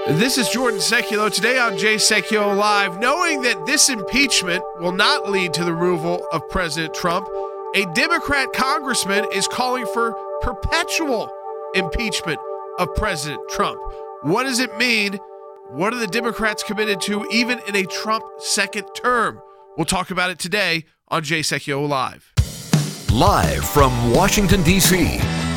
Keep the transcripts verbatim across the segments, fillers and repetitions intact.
This is Jordan Seculo. Today on Jay Seculo Live, knowing that this impeachment will not lead to the removal of President Trump, a Democrat congressman is calling for perpetual impeachment of President Trump. What does it mean? What are the Democrats committed to, even in a Trump second term? We'll talk about it today on Jay Seculo Live. Live from Washington, D C,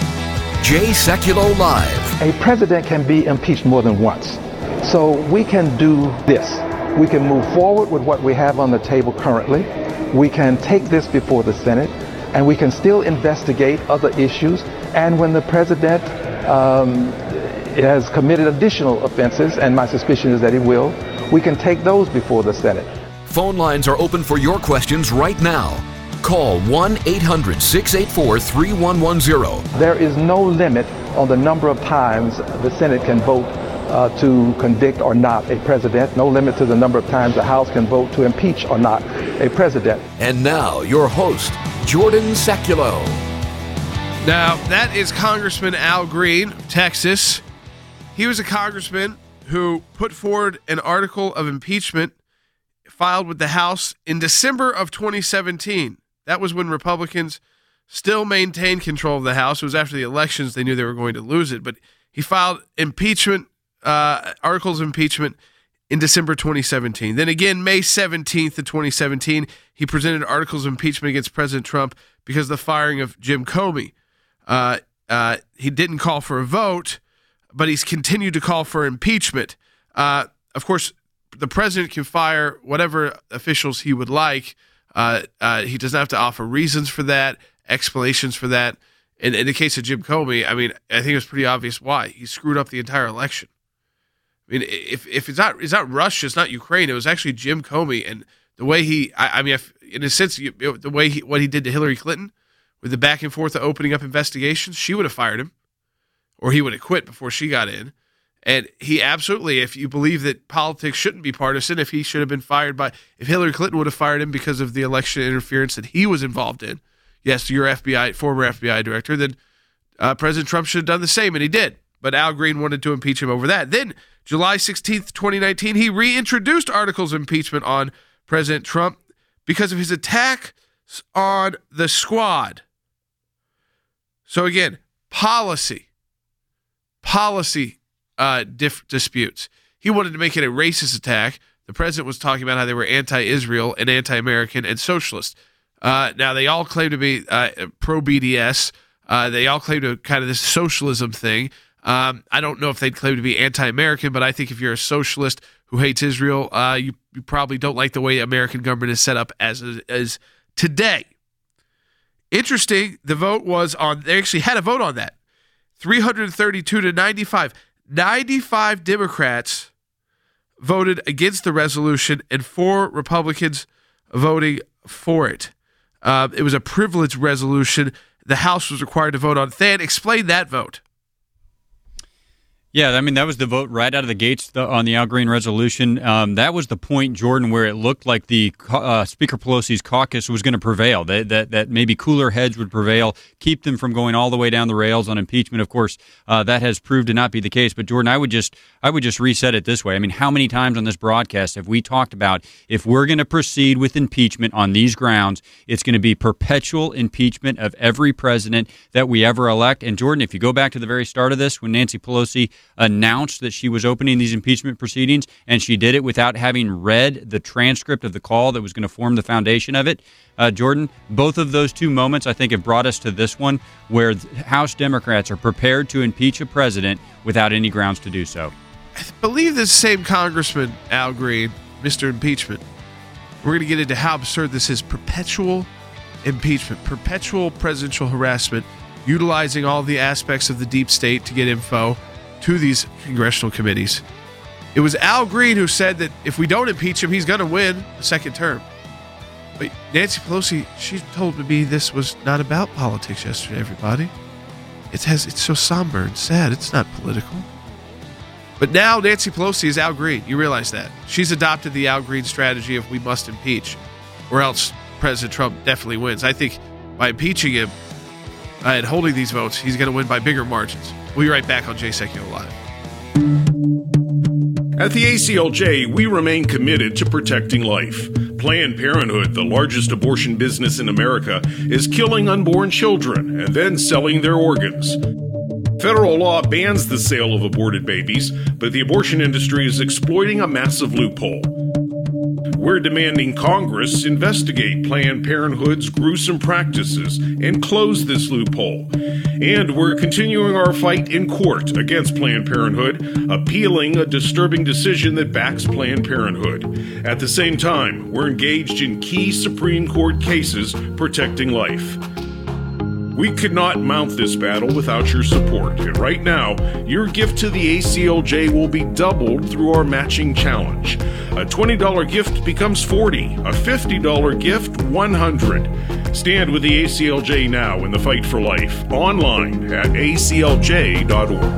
Jay Seculo Live. A president can be impeached more than once. So we can do this. We can move forward with what we have on the table currently. We can take this before the Senate, and we can still investigate other issues. And when the president um, has committed additional offenses, and my suspicion is that he will, we can take those before the Senate. Phone lines are open for your questions right now. Call one eight hundred six eight four three one one zero. There is no limit on the number of times the Senate can vote uh, to convict or not a president. No limit to the number of times the House can vote to impeach or not a president. And now, your host, Jordan Seculo. Now, that is Congressman Al Green, Texas. He was a congressman who put forward an article of impeachment filed with the House in December of twenty seventeen. That was when Republicans still maintained control of the House. It was after the elections. They knew they were going to lose it. But he filed impeachment, uh, articles of impeachment in December twenty seventeen. Then again, May seventeenth of twenty seventeen, he presented articles of impeachment against President Trump because of the firing of Jim Comey. Uh, uh, he didn't call for a vote, but he's continued to call for impeachment. Uh, of course, the president can fire whatever officials he would like. Uh, uh, he doesn't have to offer reasons for that, explanations for that. And in the case of Jim Comey, I mean, I think it's pretty obvious why. He screwed up the entire election. I mean, if if it's not it's not Russia, it's not Ukraine. It was actually Jim Comey, and the way he, I, I mean, if, in a sense, you, the way he, what he did to Hillary Clinton with the back and forth of opening up investigations, she would have fired him, or he would have quit before she got in. And he absolutely, if you believe that politics shouldn't be partisan, if he should have been fired by, if Hillary Clinton would have fired him because of the election interference that he was involved in, yes, your F B I, former F B I director, then uh, President Trump should have done the same, and he did. But Al Green wanted to impeach him over that. Then, July sixteenth, twenty nineteen, he reintroduced articles of impeachment on President Trump because of his attack on the Squad. So again, policy, policy Uh, diff- disputes. He wanted to make it a racist attack. The president was talking about how they were anti-Israel and anti-American and socialist. Uh, now, they all claim to be uh, pro-B D S. Uh, they all claim to kind of this socialism thing. Um, I don't know if they'd claim to be anti-American, but I think if you're a socialist who hates Israel, uh, you, you probably don't like the way American government is set up as, as today. Interesting, the vote was on, they actually had a vote on that. three hundred thirty-two to ninety-five. ninety-five Democrats voted against the resolution and four Republicans voting for it. Uh, it was a privileged resolution. The House was required to vote on. Than, explain that vote. Yeah, I mean, that was the vote right out of the gates the, on the Al Green resolution. Um, that was the point, Jordan, where it looked like the uh, Speaker Pelosi's caucus was going to prevail, that, that that maybe cooler heads would prevail, keep them from going all the way down the rails on impeachment. Of course, uh, that has proved to not be the case. But, Jordan, I would just I would just reset it this way. I mean, how many times on this broadcast have we talked about if we're going to proceed with impeachment on these grounds, it's going to be perpetual impeachment of every president that we ever elect? And, Jordan, if you go back to the very start of this, when Nancy Pelosi announced that she was opening these impeachment proceedings, and she did it without having read the transcript of the call that was going to form the foundation of it. Uh, Jordan, both of those two moments, I think, have brought us to this one, where House Democrats are prepared to impeach a president without any grounds to do so. I believe this same Congressman, Al Green, Mister Impeachment, we're going to get into how absurd this is. Perpetual impeachment, perpetual presidential harassment, utilizing all the aspects of the deep state to get info to these congressional committees. It was Al Green who said that if we don't impeach him, he's going to win a second term. But Nancy Pelosi, she told me this was not about politics yesterday, everybody. It has, it's so somber and sad. It's not political. But now Nancy Pelosi is Al Green. You realize that. She's adopted the Al Green strategy of we must impeach, or else President Trump definitely wins. I think by impeaching him uh, and holding these votes, he's going to win by bigger margins. We'll be right back on Jay Seculo Live. At the A C L J, we remain committed to protecting life. Planned Parenthood, the largest abortion business in America, is killing unborn children and then selling their organs. Federal law bans the sale of aborted babies, but the abortion industry is exploiting a massive loophole. We're demanding Congress investigate Planned Parenthood's gruesome practices and close this loophole. And we're continuing our fight in court against Planned Parenthood, appealing a disturbing decision that backs Planned Parenthood. At the same time, we're engaged in key Supreme Court cases protecting life. We could not mount this battle without your support, and right now, your gift to the A C L J will be doubled through our matching challenge. A twenty dollars gift becomes forty dollars, a fifty dollars gift, one hundred dollars. Stand with the A C L J now in the fight for life, online at A C L J dot org.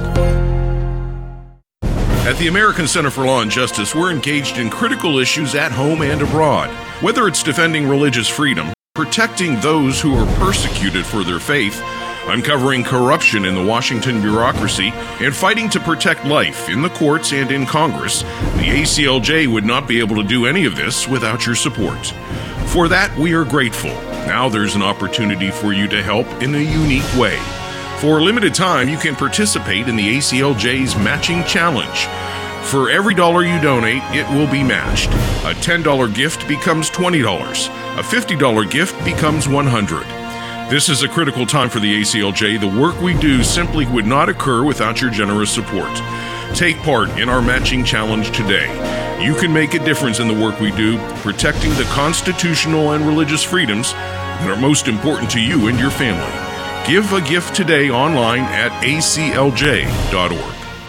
At the American Center for Law and Justice, we're engaged in critical issues at home and abroad. Whether it's defending religious freedom, protecting those who are persecuted for their faith, uncovering corruption in the Washington bureaucracy, and fighting to protect life in the courts and in Congress, the A C L J would not be able to do any of this without your support. For that, we are grateful. Now there's an opportunity for you to help in a unique way. For a limited time, you can participate in the A C L J's Matching Challenge. For every dollar you donate, it will be matched. A ten dollars gift becomes twenty dollars. A fifty dollars gift becomes one hundred dollars. This is a critical time for the A C L J. The work we do simply would not occur without your generous support. Take part in our matching challenge today. You can make a difference in the work we do, protecting the constitutional and religious freedoms that are most important to you and your family. Give a gift today online at A C L J dot org.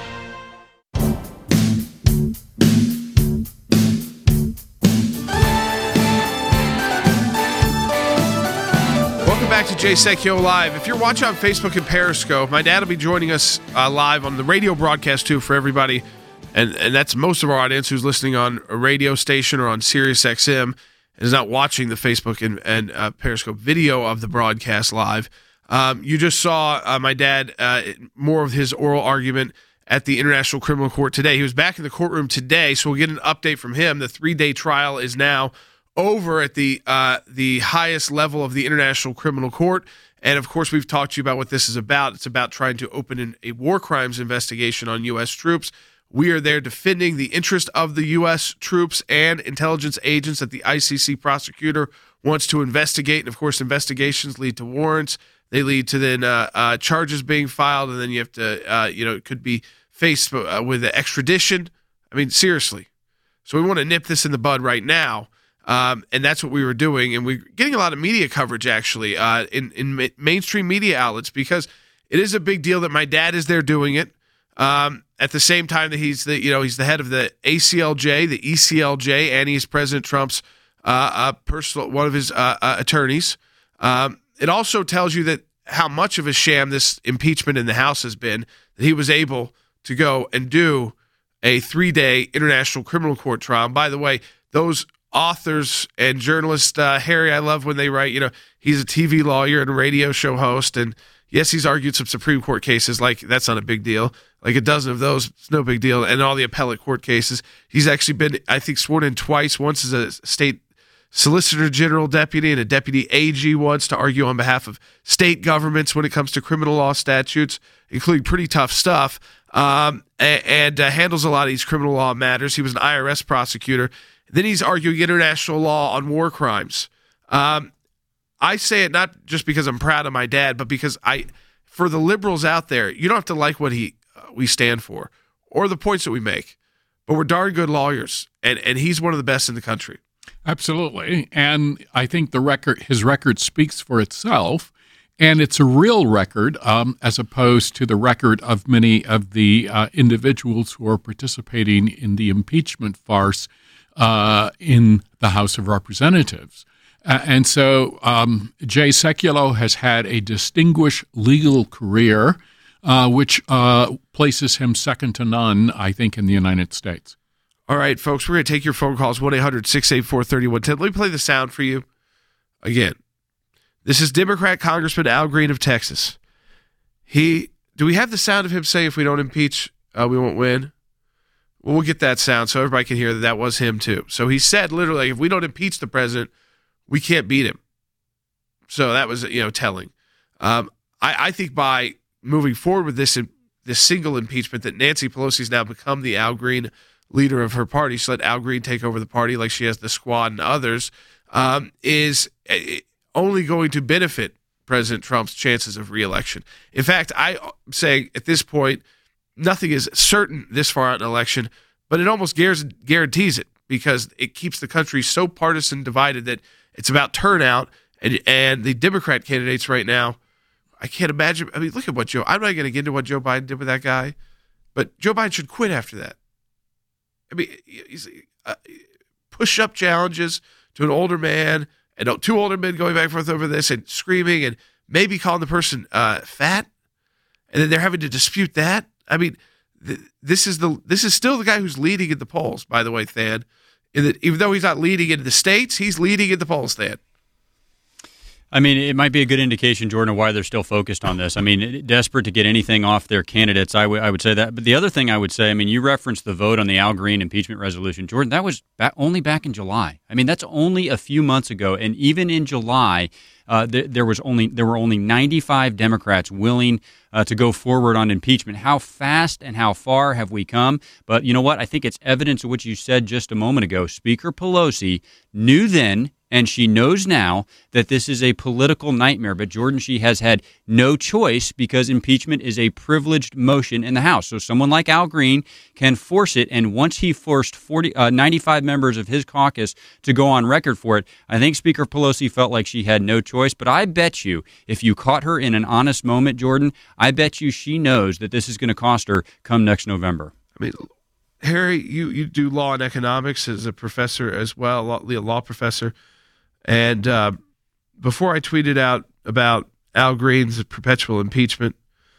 Back to Jay Secchio Live. If you're watching on Facebook and Periscope, my dad will be joining us uh, live on the radio broadcast too for everybody, and and that's most of our audience who's listening on a radio station or on Sirius X M and is not watching the Facebook and, and uh, Periscope video of the broadcast live. Um, you just saw uh, my dad, uh, more of his oral argument at the International Criminal Court today. He was back in the courtroom today, so we'll get an update from him. The three-day trial is now over at the uh, the highest level of the International Criminal Court. And, of course, we've talked to you about what this is about. It's about trying to open an, a war crimes investigation on U S troops. We are there defending the interest of the U S troops and intelligence agents that the I C C prosecutor wants to investigate. And, of course, investigations lead to warrants. They lead to then uh, uh, charges being filed, and then you have to, uh, you know, it could be faced uh, with extradition. I mean, seriously. So we want to nip this in the bud right now. Um, and that's what we were doing, and we're getting a lot of media coverage actually uh, in in ma- mainstream media outlets because it is a big deal that my dad is there doing it. Um, at the same time that he's the you know he's the head of the A C L J, the E C L J, and he's President Trump's uh, uh, personal one of his uh, uh, attorneys. Um, it also tells you that how much of a sham this impeachment in the House has been. That he was able to go and do a three-day International Criminal Court trial. And by the way, those authors and journalists, uh, Harry, I love when they write, you know, he's a T V lawyer and a radio show host, and yes, he's argued some Supreme Court cases, like that's not a big deal. Like a dozen of those, it's no big deal. And all the appellate court cases. He's actually been, I think, sworn in twice, once as a state solicitor general deputy and a deputy A G once to argue on behalf of state governments when it comes to criminal law statutes, including pretty tough stuff, um, and, and uh, handles a lot of these criminal law matters. He was an I R S prosecutor. Then he's arguing international law on war crimes. Um, I say it not just because I'm proud of my dad, but because I, for the liberals out there, you don't have to like what he uh, we stand for or the points that we make, but we're darn good lawyers, and, and he's one of the best in the country. Absolutely, and I think the record, his record speaks for itself, and it's a real record um, as opposed to the record of many of the uh, individuals who are participating in the impeachment farce Uh, in the House of Representatives. Uh, and so um, Jay Sekulow has had a distinguished legal career, uh, which uh, places him second to none, I think, in the United States. All right, folks, we're going to take your phone calls, one eight hundred six eight four three one one zero. Let me play the sound for you again. This is Democrat Congressman Al Green of Texas. He, do we have the sound of him saying if we don't impeach, uh, we won't win? Well, we'll get that sound so everybody can hear that that was him too. So he said literally, if we don't impeach the president, we can't beat him. So that was, you know, telling. Um, I, I think by moving forward with this this single impeachment, that Nancy Pelosi's now become the Al Green leader of her party. She let Al Green take over the party like she has the Squad and others, um, is only going to benefit President Trump's chances of reelection. In fact, I'm saying at this point, nothing is certain this far out in an election, but it almost guarantees it because it keeps the country so partisan divided that it's about turnout. And, and the Democrat candidates right now, I can't imagine. I mean, look at what Joe, I'm not going to get into what Joe Biden did with that guy, but Joe Biden should quit after that. I mean, he's, uh, push-up challenges to an older man, and two older men going back and forth over this and screaming and maybe calling the person uh, fat, and then they're having to dispute that. I mean, th- this is the this is still the guy who's leading in the polls, by the way, Than. In the, even though he's not leading in the states, he's leading in the polls, Than. I mean, it might be a good indication, Jordan, of why they're still focused on this. I mean, desperate to get anything off their candidates, I, w- I would say that. But the other thing I would say, I mean, you referenced the vote on the Al Green impeachment resolution. Jordan, that was back, only back in July. I mean, that's only a few months ago. And even in July, uh, th- there was only there were only ninety-five Democrats willing uh, to go forward on impeachment. How fast and how far have we come? But you know what? I think it's evidence of what you said just a moment ago. Speaker Pelosi knew then, and she knows now, that this is a political nightmare. But, Jordan, she has had no choice because impeachment is a privileged motion in the House. So someone like Al Green can force it. And once he forced forty, uh, ninety-five members of his caucus to go on record for it, I think Speaker Pelosi felt like she had no choice. But I bet you if you caught her in an honest moment, Jordan, I bet you she knows that this is going to cost her come next November. I mean, Harry, you, you do law and economics as a professor as well, law, law professor. And uh, before I tweeted out about Al Green's perpetual impeachment,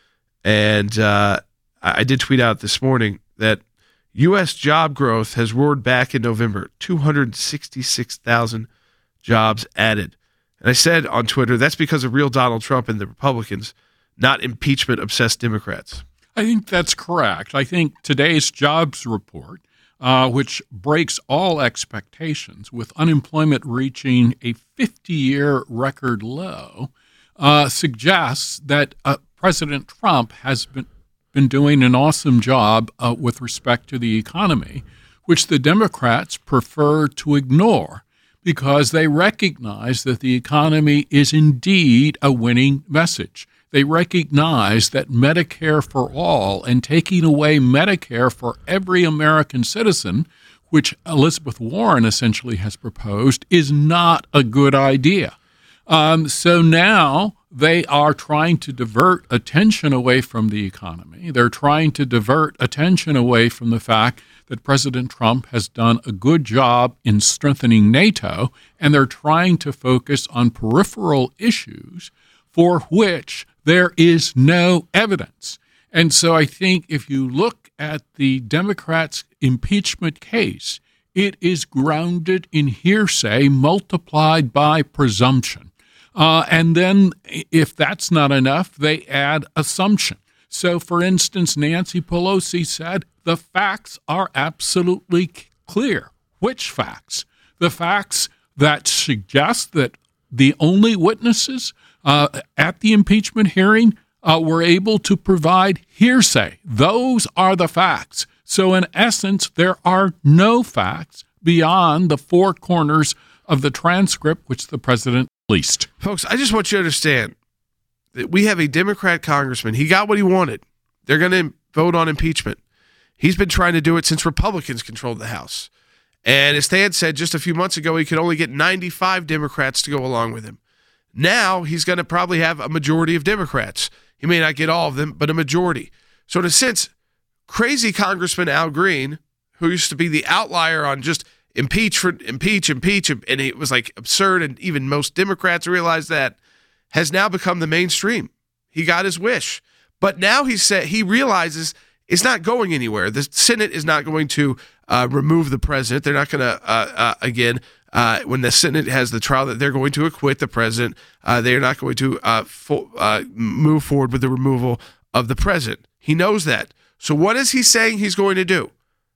and uh, I did tweet out this morning that U S job growth has roared back in November, two hundred sixty-six thousand jobs added. And I said on Twitter, that's because of real Donald Trump and the Republicans, not impeachment-obsessed Democrats. I think that's correct. I think today's jobs report, Uh, which breaks all expectations, with unemployment reaching a fifty-year record low, uh, suggests that uh, President Trump has been, been doing an awesome job uh, with respect to the economy, which the Democrats prefer to ignore because they recognize that the economy is indeed a winning message. They recognize that Medicare for all and taking away Medicare for every American citizen, which Elizabeth Warren essentially has proposed, is not a good idea. Um, so now they are trying to divert attention away from the economy. They're trying to divert attention away from the fact that President Trump has done a good job in strengthening NATO, and they're trying to focus on peripheral issues for which there is no evidence. And so I think if you look at the Democrats' impeachment case, it is grounded in hearsay multiplied by presumption. Uh, and then if that's not enough, they add assumption. So, for instance, Nancy Pelosi said the facts are absolutely clear. Which facts? The facts that suggest that the only witnesses Uh, at the impeachment hearing uh, were able to provide hearsay. Those are the facts. So in essence, there are no facts beyond the four corners of the transcript which the president released. Folks, I just want you to understand that we have a Democrat congressman. He got what he wanted. They're going to vote on impeachment. He's been trying to do it since Republicans controlled the House. And as Stan said just a few months ago, he could only get ninety-five Democrats to go along with him. Now he's going to probably have a majority of Democrats. He may not get all of them, but a majority. So in a sense, crazy Congressman Al Green, who used to be the outlier on just impeach for impeach, impeach, and it was like absurd, and even most Democrats realize that, has now become the mainstream. He got his wish. But now he said he realizes it's not going anywhere. The Senate is not going to uh, remove the president. They're not going to, uh, uh, again, Uh, when the Senate has the trial, that they're going to acquit the president. Uh, they're not going to uh, fo- uh, move forward with the removal of the president. He knows that. So what is he saying he's going to do?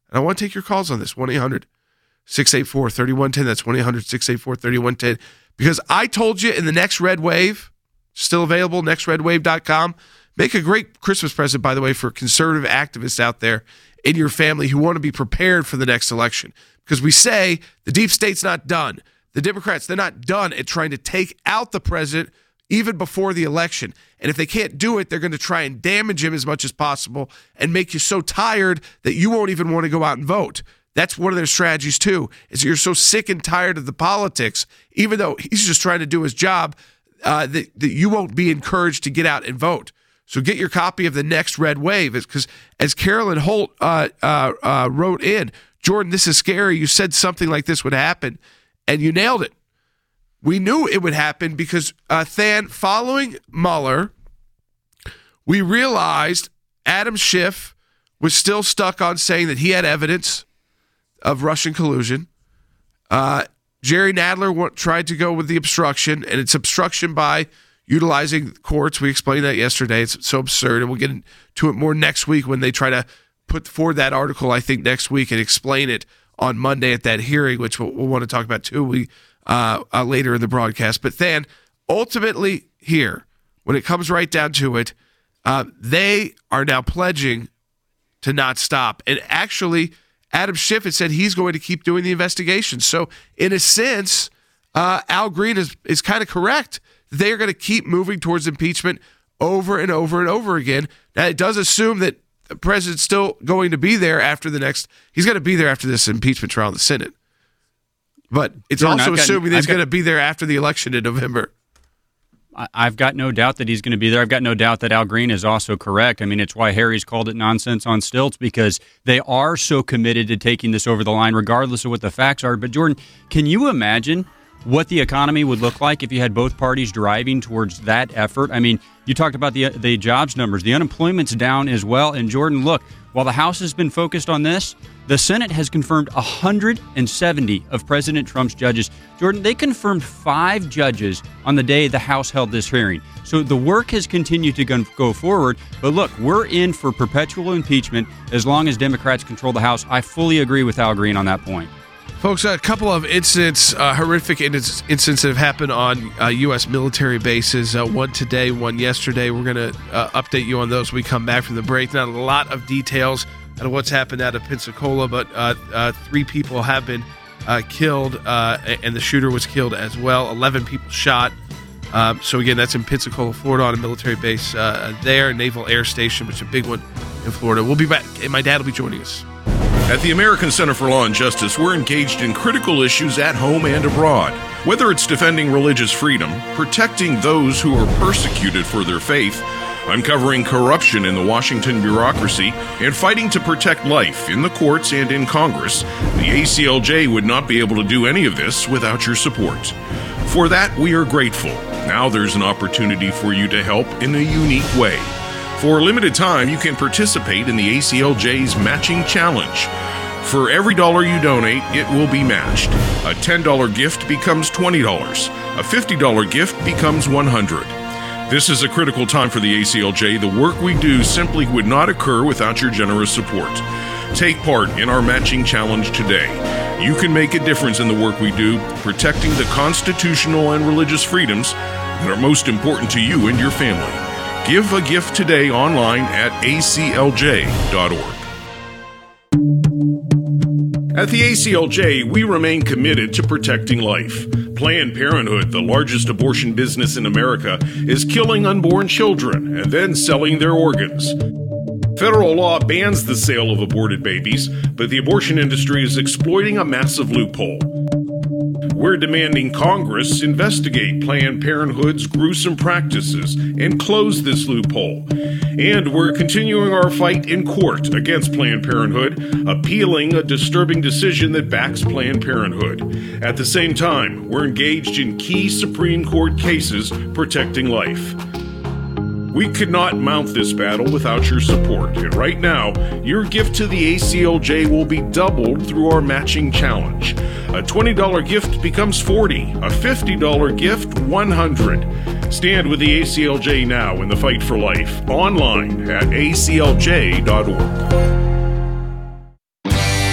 And I want to take your calls on this, one eight hundred six eight four three one one zero. That's one eight hundred six eight four three one one zero. Because I told you in the next Red Wave, still available, next red wave dot com. Make a great Christmas present, by the way, for conservative activists out there in your family who want to be prepared for the next election. Because we say the deep state's not done. The Democrats, they're not done at trying to take out the president even before the election. And if they can't do it, they're going to try and damage him as much as possible and make you so tired that you won't even want to go out and vote. That's one of their strategies, too, is you're so sick and tired of the politics, even though he's just trying to do his job, uh, that, that you won't be encouraged to get out and vote. So get your copy of the next Red Wave, because as Carolyn Holt uh, uh, uh, wrote in, Jordan, this is scary. You said something like this would happen, and you nailed it. We knew it would happen because, uh, Than, following Mueller, we realized Adam Schiff was still stuck on saying that he had evidence of Russian collusion. Uh, Jerry Nadler w- tried to go with the obstruction, and it's obstruction by utilizing courts. We explained that yesterday. It's so absurd, and we'll get into it more next week when they try to put forward that article, I think, next week and explain it on Monday at that hearing, which we'll, we'll want to talk about too we, uh, uh, later in the broadcast. But then, ultimately here, when it comes right down to it, uh, they are now pledging to not stop. And actually, Adam Schiff has said he's going to keep doing the investigation. So, in a sense, uh, Al Green is, is kind of correct. They are going to keep moving towards impeachment over and over and over again. Now, it does assume that the president's still going to be there after the next, he's going to be there after this impeachment trial in the Senate. But it's Jordan, also I've got- assuming that he's I've got- going to be there after the election in November. I- I've got no doubt that he's going to be there. I've got no doubt that Al Green is also correct. I mean, it's why Harry's called it nonsense on stilts, because they are so committed to taking this over the line, regardless of what the facts are. But, Jordan, can you imagine what the economy would look like if you had both parties driving towards that effort? I mean, you talked about the the jobs numbers. The unemployment's down as well. And, Jordan, look, while the House has been focused on this, the Senate has confirmed one hundred seventy of President Trump's judges. Jordan, they confirmed five judges on the day the House held this hearing. So the work has continued to go forward. But look, we're in for perpetual impeachment as long as Democrats control the House. I fully agree with Al Green on that point. Folks, a couple of incidents, uh, horrific incidents that have happened on uh, U S military bases, uh, one today, one yesterday. We're going to uh, update you on those when we come back from the break. Not a lot of details on what's happened out of Pensacola, but uh, uh, three people have been uh, killed, uh, and the shooter was killed as well. eleven people shot. Um, so, again, that's in Pensacola, Florida, on a military base uh, there, Naval Air Station, which is a big one in Florida. We'll be back, and my dad will be joining us. At the American Center for Law and Justice, we're engaged in critical issues at home and abroad. Whether it's defending religious freedom, protecting those who are persecuted for their faith, uncovering corruption in the Washington bureaucracy, and fighting to protect life in the courts and in Congress, the A C L J would not be able to do any of this without your support. For that, we are grateful. Now there's an opportunity for you to help in a unique way. For a limited time, you can participate in the A C L J's Matching Challenge. For every dollar you donate, it will be matched. A ten dollars gift becomes twenty dollars. A fifty dollars gift becomes one hundred dollars. This is a critical time for the A C L J. The work we do simply would not occur without your generous support. Take part in our Matching Challenge today. You can make a difference in the work we do, protecting the constitutional and religious freedoms that are most important to you and your family. Give a gift today online at A C L J dot org. At the A C L J, we remain committed to protecting life. Planned Parenthood, the largest abortion business in America, is killing unborn children and then selling their organs. Federal law bans the sale of aborted babies, but the abortion industry is exploiting a massive loophole. We're demanding Congress investigate Planned Parenthood's gruesome practices and close this loophole. And we're continuing our fight in court against Planned Parenthood, appealing a disturbing decision that backs Planned Parenthood. At the same time, we're engaged in key Supreme Court cases protecting life. We could not mount this battle without your support, and right now, your gift to the A C L J will be doubled through our Matching Challenge. A twenty dollars gift becomes forty dollars, a fifty dollars gift, one hundred dollars. Stand with the A C L J now in the fight for life, online at A C L J dot org.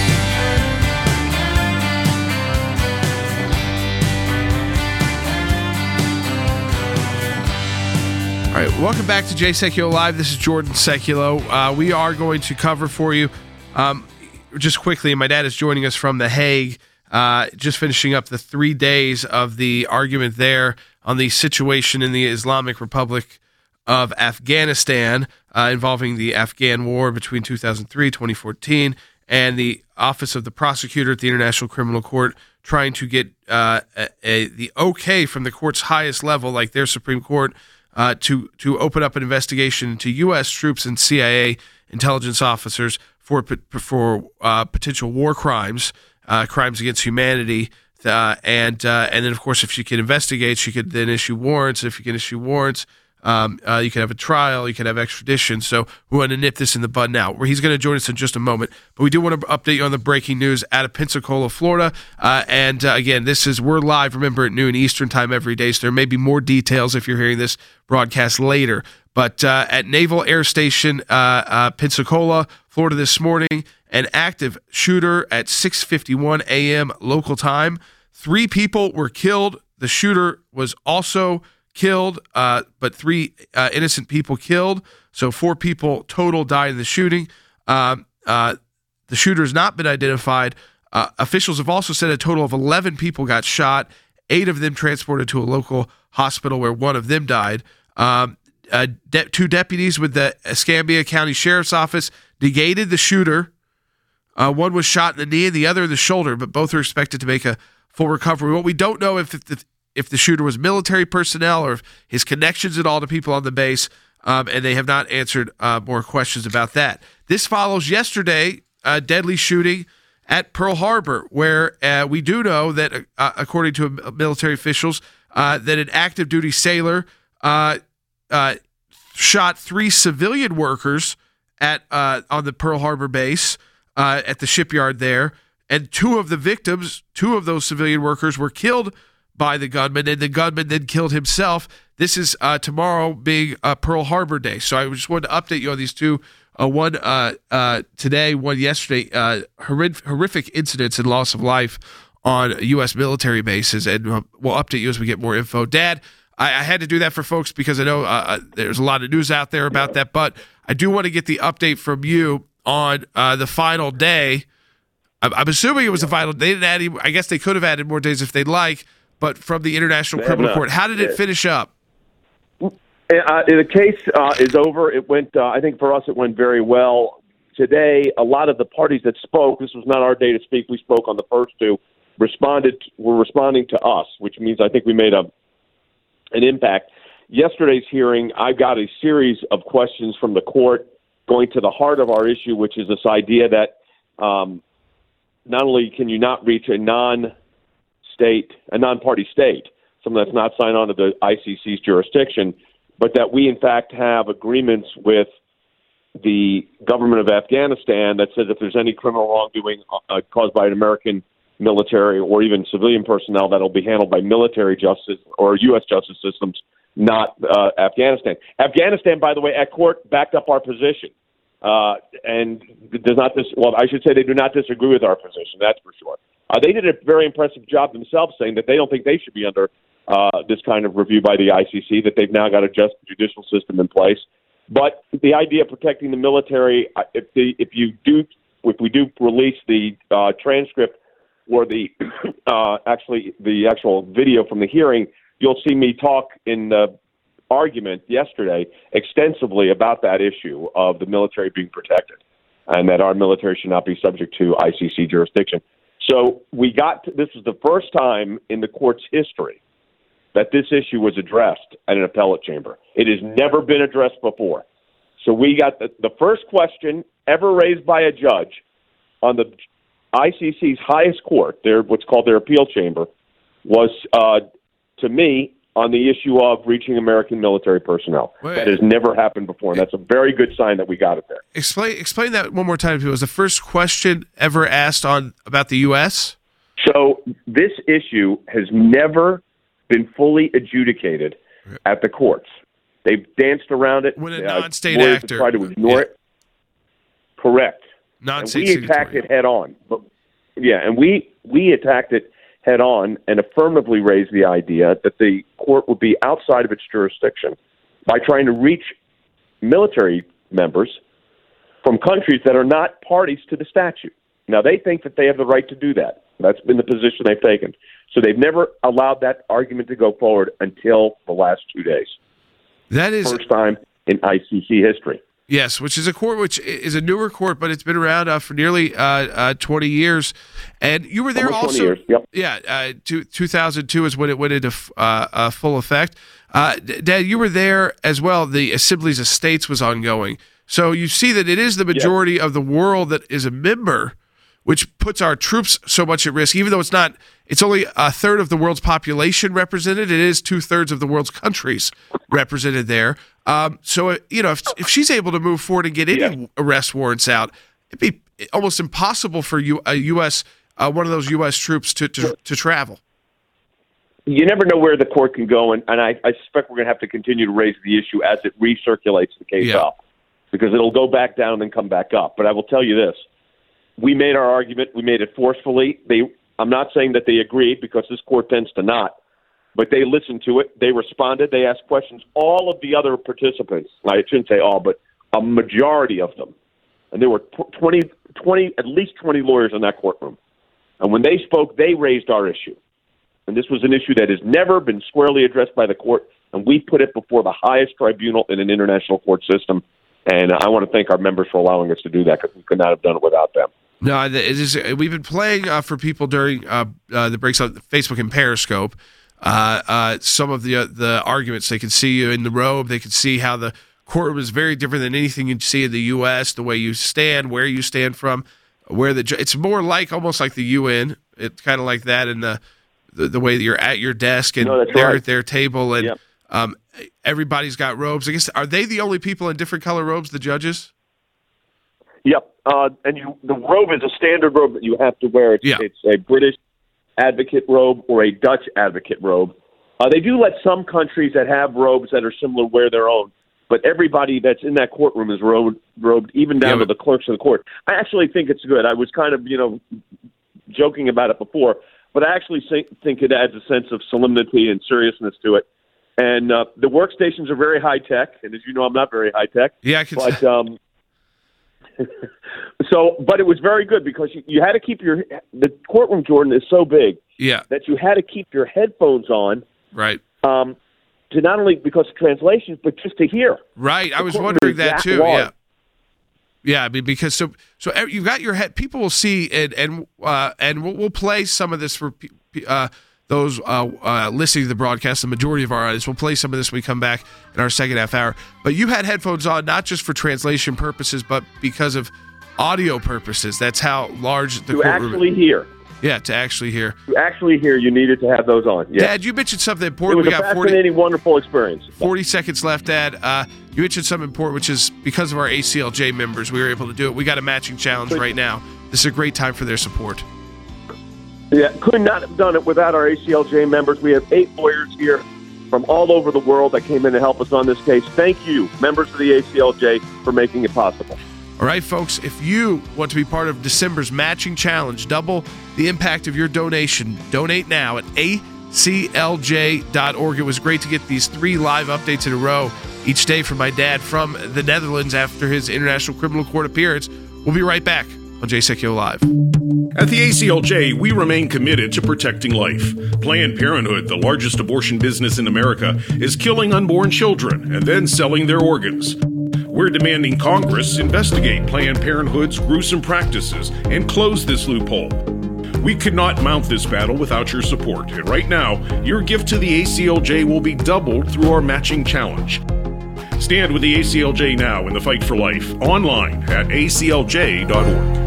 Welcome back to Jay Sekulow Live. This is Jordan Sekulow. Uh, we are going to cover for you um, just quickly. My dad is joining us from The Hague, uh, just finishing up the three days of the argument there on the situation in the Islamic Republic of Afghanistan uh, involving the Afghan war between two thousand three, twenty fourteen, and the Office of the Prosecutor at the International Criminal Court trying to get uh, a, a, the okay from the court's highest level, like their Supreme Court, uh, to to open up an investigation into U S troops and C I A intelligence officers for for uh, potential war crimes, uh, crimes against humanity, uh, and uh, and then of course if she can investigate, she could then issue warrants. If you can issue warrants, Um, uh, you can have a trial, you can have extradition. So we want to nip this in the bud now. Where he's going to join us in just a moment, but we do want to update you on the breaking news out of Pensacola, Florida. Uh, and uh, again, this is we're live. Remember at noon Eastern time every day. So there may be more details if you're hearing this broadcast later. But uh, at Naval Air Station, uh, uh, Pensacola, Florida, this morning, an active shooter at six fifty-one a.m. local time. Three people were killed. The shooter was also killed, uh, but three uh, innocent people killed. So four people total died in the shooting. Um, uh, the shooter has not been identified. Uh, officials have also said a total of eleven people got shot, eight of them transported to a local hospital where one of them died. Um, uh, de- two deputies with the Escambia County Sheriff's Office negated the shooter. Uh, one was shot in the knee and the other in the shoulder, but both are expected to make a full recovery. What we don't know if the if the shooter was military personnel or if his connections at all to people on the base, um, and they have not answered uh, more questions about that. This follows yesterday a deadly shooting at Pearl Harbor, where uh, we do know that, uh, according to military officials, uh, that an active duty sailor uh, uh, shot three civilian workers at uh, on the Pearl Harbor base uh, at the shipyard there, and two of the victims, two of those civilian workers, were killed by the gunman, and the gunman then killed himself. This is uh, tomorrow being uh, Pearl Harbor Day. So I just wanted to update you on these two, uh, one uh, uh, today, one yesterday, uh, horrific, horrific incidents and loss of life on U S military bases, and uh, we'll update you as we get more info. Dad, I, I had to do that for folks because I know uh, there's a lot of news out there about that, but I do want to get the update from you on uh, the final day. I'm, I'm assuming it was the final. They didn't add any, I guess they could have added more days if they'd like, but from the International Criminal Court. How did it finish up? Uh, the case uh, is over. It went, uh, I think for us, it went very well. Today, a lot of the parties that spoke, this was not our day to speak, we spoke on the first two, responded, were responding to us, which means I think we made a an impact. Yesterday's hearing, I got a series of questions from the court going to the heart of our issue, which is this idea that um, not only can you not reach a non state, a non-party state, someone that's not signed on to the I C C's jurisdiction, but that we, in fact, have agreements with the government of Afghanistan that says if there's any criminal wrongdoing uh, caused by an American military or even civilian personnel, that'll be handled by military justice or U S justice systems, not uh, Afghanistan. Afghanistan, by the way, at court backed up our position. Uh, and does not dis- well, I should say they do not disagree with our position, that's for sure. Uh, they did a very impressive job themselves saying that they don't think they should be under uh, this kind of review by the I C C, that they've now got a just judicial system in place. But the idea of protecting the military, if the, if you do, if we do release the uh, transcript or the uh, actually the actual video from the hearing, you'll see me talk in the argument yesterday extensively about that issue of the military being protected and that our military should not be subject to I C C jurisdiction. So we got to, this is the first time in the court's history that this issue was addressed at an appellate chamber. It has never been addressed before. So we got the, the first question ever raised by a judge on the I C C's highest court, their what's called their appeal chamber, was uh, to me on the issue of reaching American military personnel. Wait, that has never happened before, and that's a very good sign that we got it there. Explain explain that one more time. It was the first question ever asked on about the U S? So this issue has never been fully adjudicated at the courts. They've danced around it. When a uh, non-state actor tried to ignore yeah. it. Correct. Non-state and we attacked it head on. But, yeah, and we we attacked it head on and affirmatively raised the idea that the court would be outside of its jurisdiction by trying to reach military members from countries that are not parties to the statute. Now, they think that they have the right to do that. That's been the position they've taken. So they've never allowed that argument to go forward until the last two days. That is first time in I C C history. Yes, which is a court, which is a newer court, but it's been around uh, for nearly uh, uh, twenty years. And you were there Almost also. twenty years. Yep. Yeah, uh, two, two thousand two is when it went into uh, uh, full effect. Uh, Dad, you were there as well. The Assemblies of States was ongoing. So you see that it is the majority yep. of the world that is a member, which puts our troops so much at risk, even though it's not, it's only a third of the world's population represented. It is two thirds of the world's countries represented there. Um, so, you know, if, if she's able to move forward and get any yeah. arrest warrants out, it'd be almost impossible for you, a U S, uh, one of those U S troops to, to, to travel. You never know where the court can go, and, and I, I suspect we're going to have to continue to raise the issue as it recirculates the case yeah. up, because it'll go back down and then come back up. But I will tell you this. We made our argument. We made it forcefully. They, I'm not saying that they agreed, because this court tends to not, but they listened to it. They responded. They asked questions. All of the other participants, I shouldn't say all, but a majority of them, and there were twenty, twenty, at least twenty lawyers in that courtroom. And when they spoke, they raised our issue. And this was an issue that has never been squarely addressed by the court, and we put it before the highest tribunal in an international court system. And I want to thank our members for allowing us to do that, because we could not have done it without them. No, it is, we've been playing uh, for people during uh, uh, the breaks on Facebook and Periscope. Uh, uh, some of the uh, the arguments, they can see you in the robe. They can see how the courtroom is very different than anything you see in the U S. The way you stand, where you stand from, where the it's more like almost like the U N. It's kind of like that in the, the the way that you're at your desk and no, they're right. at their table, and yep. um, everybody's got robes. I guess, are they the only people in different color robes? The judges. Yep, uh, and you, the robe is a standard robe that you have to wear. It's, yeah. it's a British advocate robe or a Dutch advocate robe. Uh, they do let some countries that have robes that are similar wear their own, but everybody that's in that courtroom is robed, robed even down yeah, to the clerks of the court. I actually think it's good. I was kind of, you know, joking about it before, but I actually think, think it adds a sense of solemnity and seriousness to it. And uh, the workstations are very high-tech, and as you know, I'm not very high-tech. Yeah, I can but, um, so, but it was very good, because you, you had to keep your the courtroom, Jordan, is so big yeah. that you had to keep your headphones on, right? Um, to not only because of translations, but just to hear. Right, the I was wondering that, that too. Large. Yeah, yeah. I mean, because so so you've got your head. People will see and and uh, and we'll, we'll play some of this for uh, those uh, uh, listening to the broadcast. The majority of our audience, we'll play some of this when we come back in our second half hour. But you had headphones on not just for translation purposes, but because of audio purposes. That's how large the to courtroom actually hear. Yeah, to actually hear. To actually hear, you needed to have those on. Yes. Dad, you mentioned something It important. was We a got fascinating, forty, wonderful experience. forty seconds left, Dad. Uh, you mentioned something important, which is because of our A C L J members, we were able to do it. We got a matching challenge right now. This is a great time for their support. Yeah, could not have done it without our A C L J members. We have eight lawyers here from all over the world that came in to help us on this case. Thank you, members of the A C L J, for making it possible. All right, folks, if you want to be part of December's matching challenge, double the impact of your donation, donate now at A C L J dot org. It was great to get these three live updates in a row each day from my dad from the Netherlands after his International Criminal Court appearance. We'll be right back on J S E C U Live. At the A C L J, we remain committed to protecting life. Planned Parenthood, the largest abortion business in America, is killing unborn children and then selling their organs. We're demanding Congress investigate Planned Parenthood's gruesome practices and close this loophole. We could not mount this battle without your support, and right now, your gift to the A C L J will be doubled through our matching challenge. Stand with the A C L J now in the fight for life, online at A C L J dot org.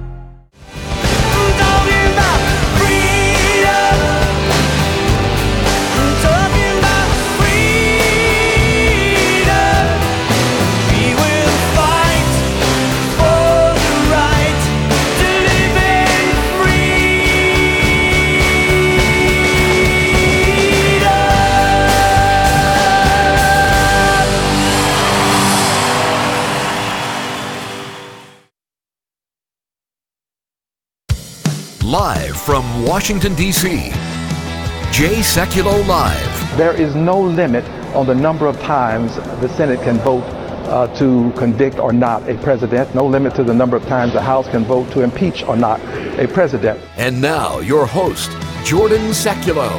Live from Washington, D C, Jay Sekulow Live. There is no limit on the number of times the Senate can vote uh, to convict or not a president, no limit to the number of times the House can vote to impeach or not a president. And now, your host, Jordan Sekulow.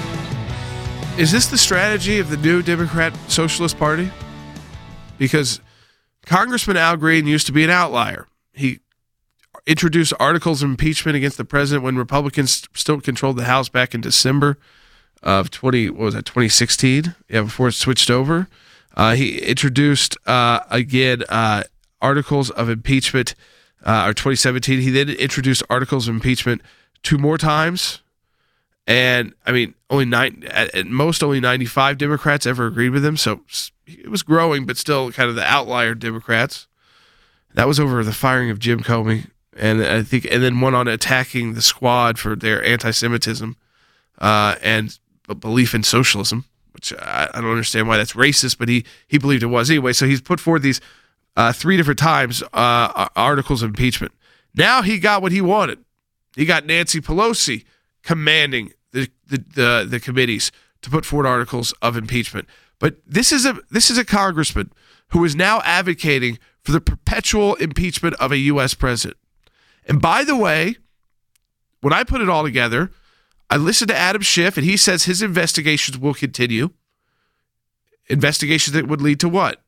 Is this the strategy of the new Democrat Socialist Party? Because Congressman Al Green used to be an outlier. He introduced articles of impeachment against the president when Republicans still controlled the House back in December of twenty what was that twenty sixteen? Yeah, before it switched over. Uh, he introduced uh, again uh, articles of impeachment, uh, or twenty seventeen. He then introduced articles of impeachment two more times, and I mean, only nine at, at most only ninety-five Democrats ever agreed with him. So it was growing, but still kind of the outlier Democrats. That was over the firing of Jim Comey, and I think, and then one on attacking the Squad for their anti-Semitism uh, and belief in socialism, which I, I don't understand why that's racist, but he he believed it was anyway. So he's put forward these uh, three different times uh, articles of impeachment. Now he got what he wanted. He got Nancy Pelosi commanding the the the, the committees to put forward articles of impeachment. But this is a this is a congressman who is now advocating for the perpetual impeachment of a U S president. And by the way, when I put it all together, I listened to Adam Schiff, and he says his investigations will continue. Investigations that would lead to what?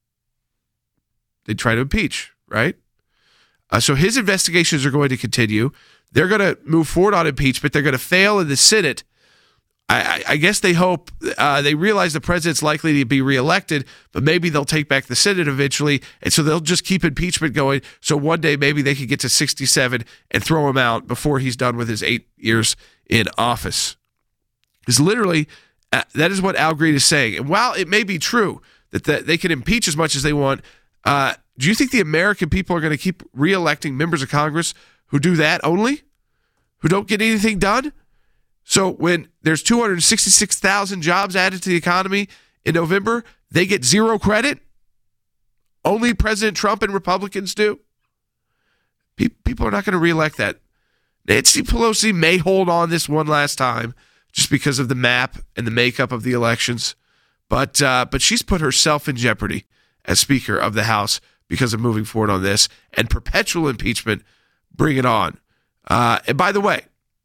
They try to impeach, right? Uh, so his investigations are going to continue. They're going to move forward on impeachment. They're going to fail in the Senate. I, I, I guess they hope, uh, they realize the president's likely to be reelected, but maybe they'll take back the Senate eventually, and so they'll just keep impeachment going. So one day maybe they could get to sixty-seven and throw him out before he's done with his eight years in office. Because literally, uh, that is what Al Green is saying. And while it may be true that the, they can impeach as much as they want, uh, do you think the American people are going to keep reelecting members of Congress who do that only? Who don't get anything done? So when there's two hundred sixty-six thousand jobs added to the economy in November, they get zero credit? Only President Trump and Republicans do? People are not going to reelect that. Nancy Pelosi may hold on this one last time just because of the map and the makeup of the elections, but uh, but she's put herself in jeopardy as Speaker of the House because of moving forward on this. And perpetual impeachment, bring it on. Uh, and by the way,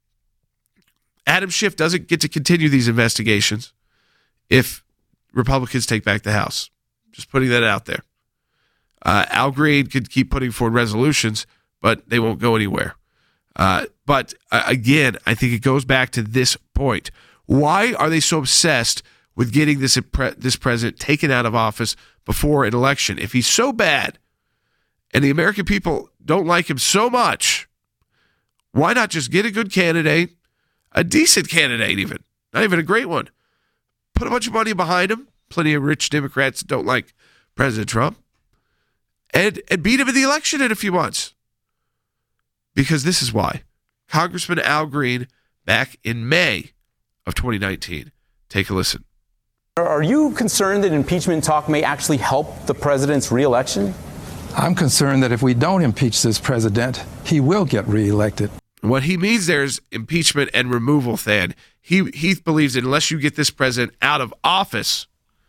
Adam Schiff doesn't get to continue these investigations if Republicans take back the House. Just putting that out there. Uh, Al Green could keep putting forward resolutions, but they won't go anywhere. Uh, but uh, again, I think it goes back to this point. Why are they so obsessed with getting this this president taken out of office before an election? If he's so bad and the American people don't like him so much, why not just get a good candidate, a decent candidate even, not even a great one, put a bunch of money behind him, plenty of rich Democrats don't like President Trump, and, and beat him in the election in a few months? Because this is why. Congressman Al Green, back in May of twenty nineteen. Take a listen. Are you concerned that impeachment talk may actually help the president's reelection? I'm concerned that if we don't impeach this president, he will get reelected. What he means there is impeachment and removal, Thad. He, he believes that unless you get this president out of office,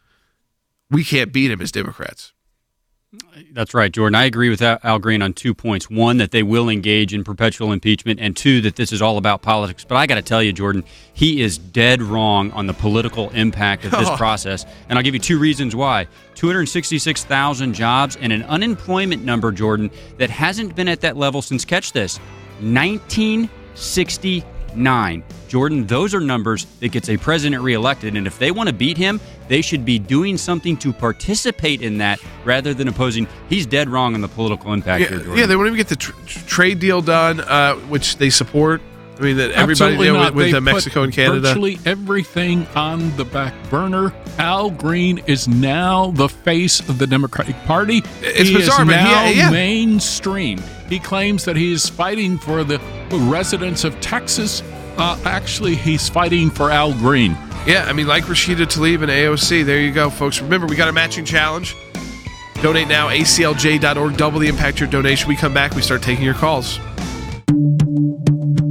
we can't beat him as Democrats. That's right, Jordan. I agree with Al Green on two points. One, that they will engage in perpetual impeachment, and two, that this is all about politics. But I got to tell you, Jordan, he is dead wrong on the political impact of this oh. process. And I'll give you two reasons why. two hundred sixty-six thousand jobs and an unemployment number, Jordan, that hasn't been at that level since, catch this, nineteen sixty-nine. Jordan, those are numbers that gets a president reelected, and if they want to beat him, they should be doing something to participate in that rather than opposing. He's dead wrong on the political impact yeah, here, Jordan. Yeah, they won't even get the tr- trade deal done, uh, which they support. I mean, that everybody deal with, with uh, Mexico and Canada. Virtually everything on the back burner. Al Green is now the face of the Democratic Party. It's he bizarre, is but now he, yeah. mainstream. He claims that he is fighting for the residents of Texas. Uh, actually, he's fighting for Al Green. Yeah, I mean, like Rashida Tlaib and A O C. There you go, folks. Remember, we got a matching challenge. Donate now, A C L J dot org. Double the impact your donation. We come back, we start taking your calls.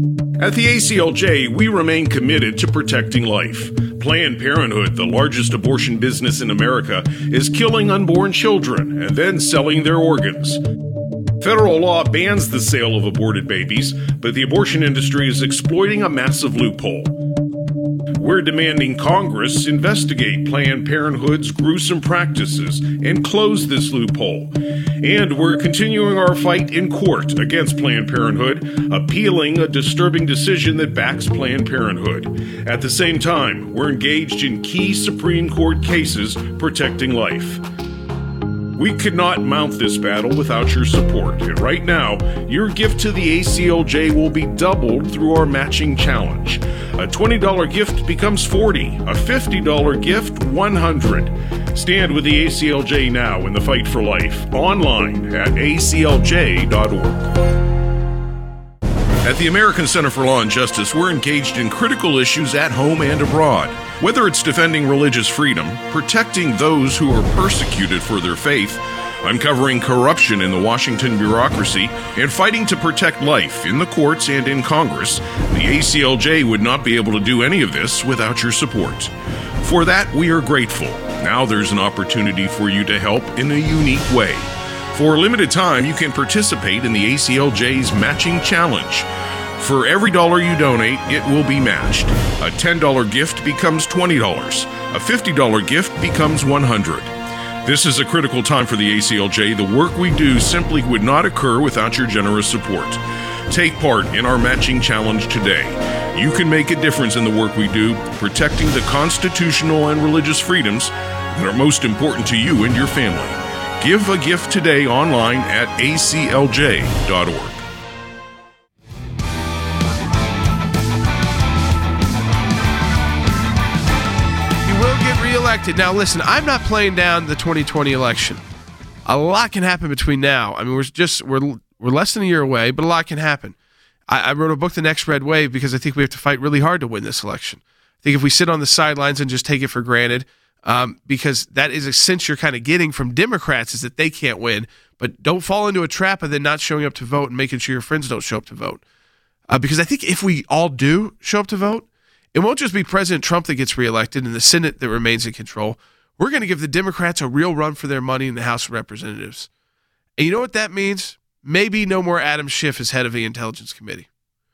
At the A C L J, we remain committed to protecting life. Planned Parenthood, the largest abortion business in America, is killing unborn children and then selling their organs. Federal law bans the sale of aborted babies, but the abortion industry is exploiting a massive loophole. We're demanding Congress investigate Planned Parenthood's gruesome practices and close this loophole. And we're continuing our fight in court against Planned Parenthood, appealing a disturbing decision that backs Planned Parenthood. At the same time, we're engaged in key Supreme Court cases protecting life. We could not mount this battle without your support, and right now, your gift to the A C L J will be doubled through our matching challenge. A twenty dollars gift becomes forty dollars, a fifty dollars gift, one hundred dollars. Stand with the A C L J now in the fight for life, online at A C L J dot org. At the American Center for Law and Justice, we're engaged in critical issues at home and abroad. Whether it's defending religious freedom, protecting those who are persecuted for their faith, uncovering corruption in the Washington bureaucracy, and fighting to protect life in the courts and in Congress, the A C L J would not be able to do any of this without your support. For that, we are grateful. Now there's an opportunity for you to help in a unique way. For a limited time, you can participate in the A C L J's Matching Challenge. For every dollar you donate, it will be matched. A ten dollars gift becomes twenty dollars. A fifty dollars gift becomes one hundred dollars. This is a critical time for the A C L J. The work we do simply would not occur without your generous support. Take part in our matching challenge today. You can make a difference in the work we do, protecting the constitutional and religious freedoms that are most important to you and your family. Give a gift today online at A C L J dot org. Elected. Now, listen, I'm not playing down the twenty twenty election. A lot can happen between now. I mean, we're just we're we're less than a year away, but a lot can happen. I, I wrote a book, The Next Red Wave, because I think we have to fight really hard to win this election. I think if we sit on the sidelines and just take it for granted, um, because that is a sense you're kind of getting from Democrats is that they can't win, but don't fall into a trap of then not showing up to vote and making sure your friends don't show up to vote. Uh, because I think if we all do show up to vote, it won't just be President Trump that gets reelected and the Senate that remains in control. We're going to give the Democrats a real run for their money in the House of Representatives. And you know what that means? Maybe no more Adam Schiff as head of the Intelligence Committee.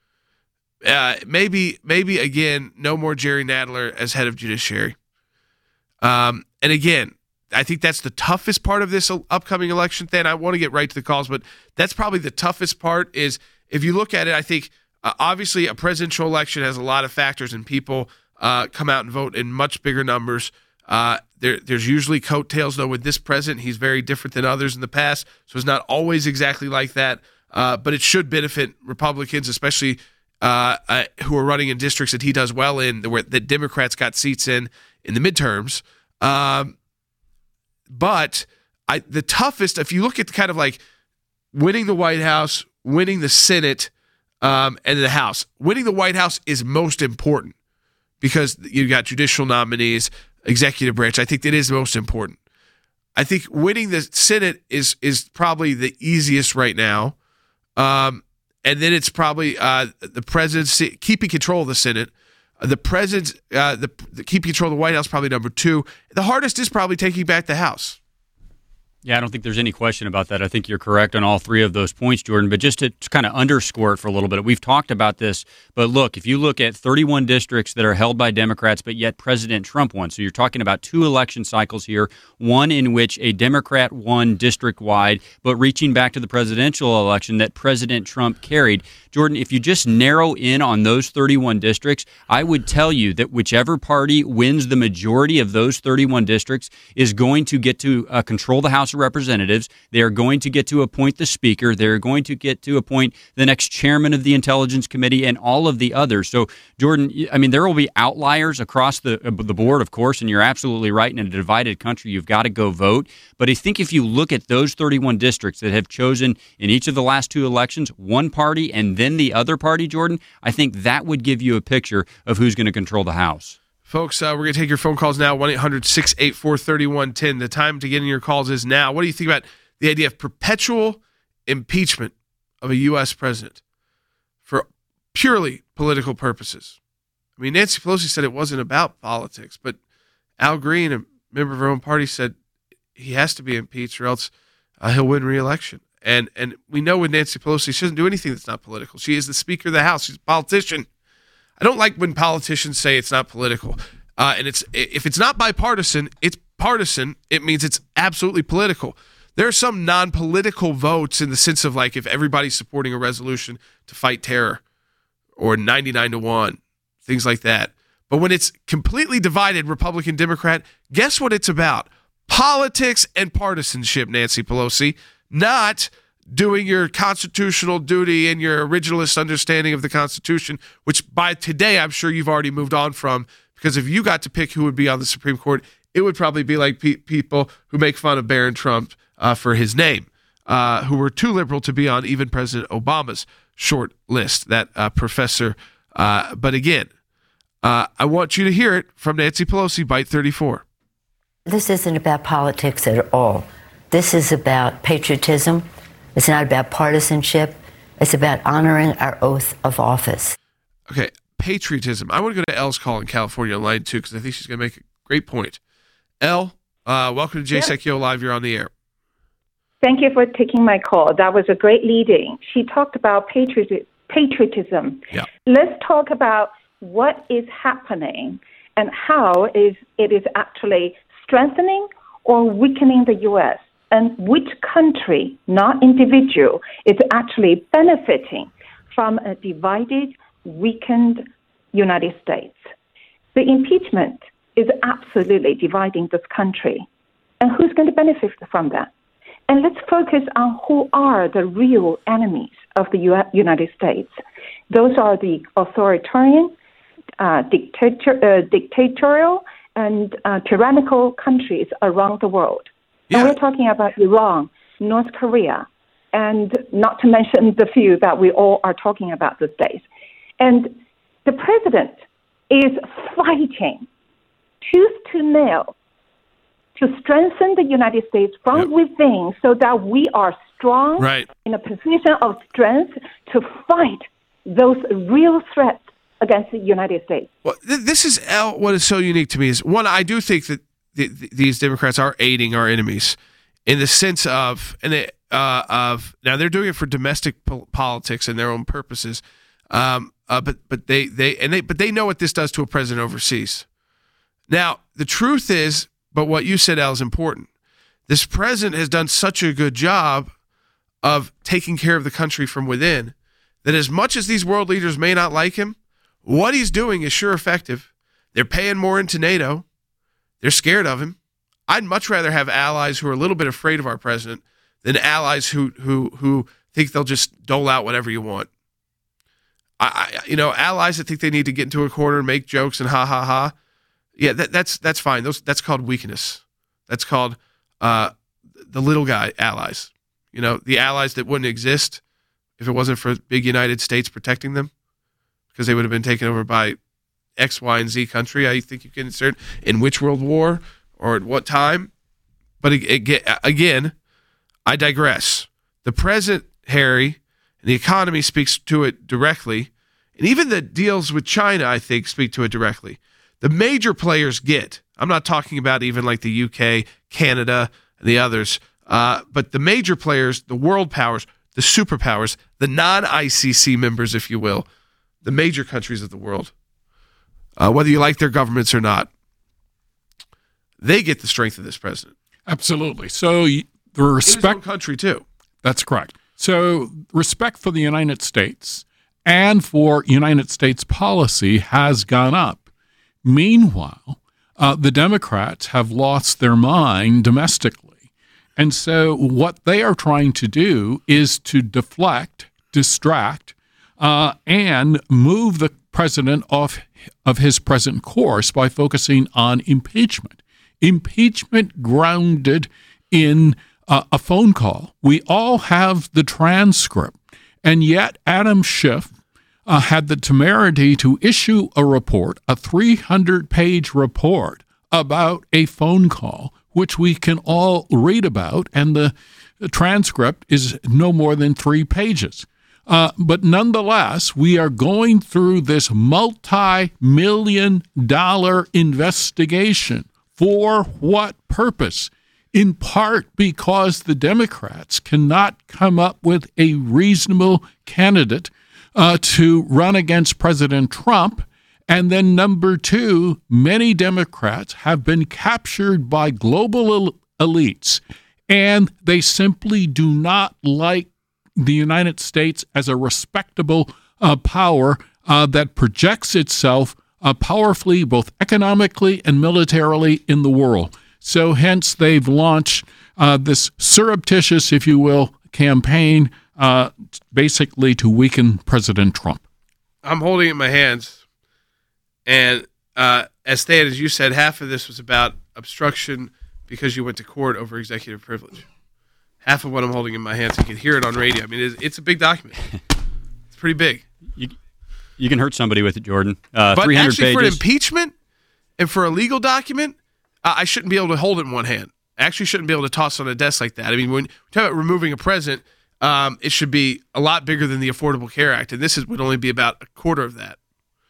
Uh, maybe, maybe again, no more Jerry Nadler as head of Judiciary. Um, and again, I think that's the toughest part of this upcoming election thing. I want to get right to the calls, but that's probably the toughest part is if you look at it, I think – Uh, obviously, a presidential election has a lot of factors, and people uh, come out and vote in much bigger numbers. Uh, there, there's usually coattails, though, with this president. He's very different than others in the past, so it's not always exactly like that. Uh, but it should benefit Republicans, especially uh, uh, who are running in districts that he does well in, where that Democrats got seats in in the midterms. Um, but I, the toughest, if you look at kind of like winning the White House, winning the Senate, Um, and the House. Winning the White House is most important because you've got judicial nominees, executive branch. I think that is most important. I think winning the Senate is is probably the easiest right now. Um, and then it's probably uh, the presidency, keeping control of the Senate. Uh, the president, uh, the, the keeping control of the White House, probably number two. The hardest is probably taking back the House. Yeah, I don't think there's any question about that. I think you're correct on all three of those points, Jordan. But just to, to kind of underscore it for a little bit, we've talked about this. But look, if you look at thirty-one districts that are held by Democrats, but yet President Trump won. So you're talking about two election cycles here, one in which a Democrat won district-wide, but reaching back to the presidential election that President Trump carried. Jordan, if you just narrow in on those thirty-one districts, I would tell you that whichever party wins the majority of those thirty-one districts is going to get to uh, control the House of Representatives. They are going to get to appoint the Speaker. They're going to get to appoint the next chairman of the Intelligence Committee and all of the others. So, Jordan, I mean, there will be outliers across the uh, the board, of course, and you're absolutely right. In a divided country, you've got to go vote. But I think if you look at those thirty-one districts that have chosen in each of the last two elections one party and then the other party, Jordan, I think that would give you a picture of who's going to control the House. Folks, uh, we're going to take your phone calls now, one eight hundred six eight four three one one zero. The time to get in your calls is now. What do you think about the idea of perpetual impeachment of a U S president for purely political purposes. I mean, Nancy Pelosi said it wasn't about politics, but Al Green, a member of her own party, said he has to be impeached or else uh, he'll win re-election. And and we know with Nancy Pelosi, she doesn't do anything that's not political. She is the Speaker of the House. She's a politician. I don't like when politicians say it's not political. Uh, and it's if it's not bipartisan, it's partisan. It means it's absolutely political. There are some non-political votes in the sense of like if everybody's supporting a resolution to fight terror or ninety-nine to one, things like that. But when it's completely divided, Republican, Democrat, guess what it's about? Politics and partisanship, Nancy Pelosi, not doing your constitutional duty and your originalist understanding of the Constitution, which by today I'm sure you've already moved on from, because if you got to pick who would be on the Supreme Court, it would probably be like pe- people who make fun of Barron Trump uh, for his name, uh, who were too liberal to be on even President Obama's short list, that uh, professor. Uh, but again, uh, I want you to hear it from Nancy Pelosi, Byte thirty-four. This isn't about politics at all. This is about patriotism. It's not about partisanship. It's about honoring our oath of office. Okay, patriotism. I want to go to Elle's call in California on line two because I think she's going to make a great point. Elle, uh, welcome to J S E C U Live. You're on the air. Thank you for taking my call. That was a great lead-in. She talked about patriot- patriotism. Yeah. Let's talk about what is happening and how is it is actually strengthening or weakening the U S, and which country, not individual, is actually benefiting from a divided, weakened United States. The impeachment is absolutely dividing this country. And who's going to benefit from that? And let's focus on who are the real enemies of the U- United States. Those are the authoritarian, uh, dictator, uh, dictatorial, and uh, tyrannical countries around the world. Yeah. And we're talking about Iran, North Korea, and not to mention the few that we all are talking about these days. And the president is fighting tooth to nail to strengthen the United States from yep. within so that we are strong, right. in a position of strength to fight those real threats against the United States. Well, th- this is L, what is so unique to me is, one, I do think that th- th- these Democrats are aiding our enemies in the sense of, and they, uh, of now they're doing it for domestic po- politics and their own purposes, um, uh, but but they they and they but they know what this does to a president overseas. Now the truth is, but what you said, Al, is important. This president has done such a good job of taking care of the country from within that as much as these world leaders may not like him, what he's doing is sure effective. They're paying more into NATO. They're scared of him. I'd much rather have allies who are a little bit afraid of our president than allies who who who think they'll just dole out whatever you want. I, I you know, allies that think they need to get into a corner and make jokes and ha ha ha. Yeah, that, that's that's fine. Those that's called weakness. That's called uh, the little guy allies. You know, the allies that wouldn't exist if it wasn't for big United States protecting them, because they would have been taken over by X, Y, and Z country. I think you can insert in which world war or at what time. But again, I digress. The present, Harry, and the economy speaks to it directly. And even the deals with China, I think, speak to it directly. The major players get, I'm not talking about even like the U K, Canada, and the others, uh, but the major players, the world powers, the superpowers, the non-I C C members, if you will, the major countries of the world, uh, whether you like their governments or not, they get the strength of this president. Absolutely. So the respect, in his own country too. That's correct. So respect for the United States and for United States policy has gone up. Meanwhile, uh, the Democrats have lost their mind domestically. And so what they are trying to do is to deflect, distract, uh, and move the president off of his present course by focusing on impeachment. Impeachment grounded in uh, a phone call. We all have the transcript. And yet Adam Schiff uh, had the temerity to issue a report, a three hundred page report about a phone call, which we can all read about, and the, the transcript is no more than three pages. Uh, but nonetheless, we are going through this multi-million dollar investigation. For what purpose? In part because the Democrats cannot come up with a reasonable candidate uh, to run against President Trump. And then number two, many Democrats have been captured by global el- elites, and they simply do not like the United States as a respectable uh, power uh, that projects itself uh, powerfully, both economically and militarily, in the world. So hence they've launched uh, this surreptitious, if you will, campaign uh, basically to weaken President Trump. I'm holding it in my hands. And uh, as Stan, as you said, half of this was about obstruction because you went to court over executive privilege. Half of what I'm holding in my hands, you can hear it on radio. I mean, it's, it's a big document. It's pretty big. You, you can hurt somebody with it, Jordan. Uh, but three hundred actually, pages. for an impeachment and for a legal document, uh, I shouldn't be able to hold it in one hand. I actually shouldn't be able to toss it on a desk like that. I mean, when we talk about removing a president, um, it should be a lot bigger than the Affordable Care Act, and this is, would only be about a quarter of that.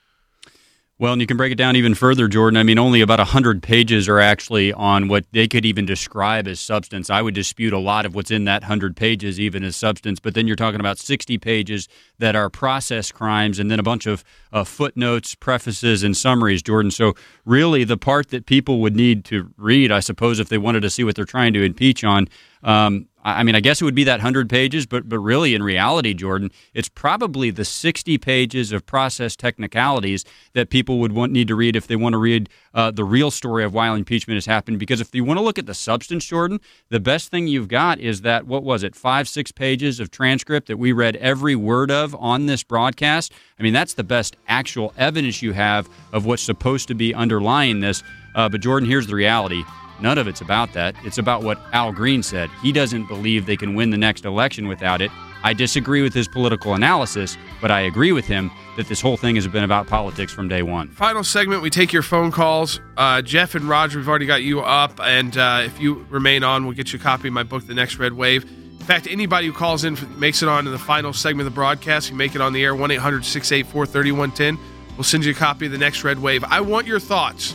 Well, and you can break it down even further, Jordan. I mean, only about one hundred pages are actually on what they could even describe as substance. I would dispute a lot of what's in that one hundred pages even as substance, but then you're talking about sixty pages that are process crimes and then a bunch of uh, footnotes, prefaces, and summaries, Jordan. So really the part that people would need to read, I suppose, if they wanted to see what they're trying to impeach on, um, I mean, I guess it would be that one hundred pages, but but really, in reality, Jordan, it's probably the sixty pages of process technicalities that people would want need to read if they want to read uh, the real story of why impeachment has happened. Because if you want to look at the substance, Jordan, the best thing you've got is that, what was it, five, six pages of transcript that we read every word of on this broadcast. I mean, that's the best actual evidence you have of what's supposed to be underlying this. Uh, but, Jordan, here's the reality. None of it's about that. It's about what Al Green said. He doesn't believe they can win the next election without it. I disagree with his political analysis, but I agree with him that this whole thing has been about politics from day one. Final segment, we take your phone calls. Uh, Jeff and Roger, we've already got you up, and uh, if you remain on, we'll get you a copy of my book, The Next Red Wave. In fact, anybody who calls in makes it on to the final segment of the broadcast. You make it on the air, one eight hundred six eight four three one one zero. We'll send you a copy of The Next Red Wave. I want your thoughts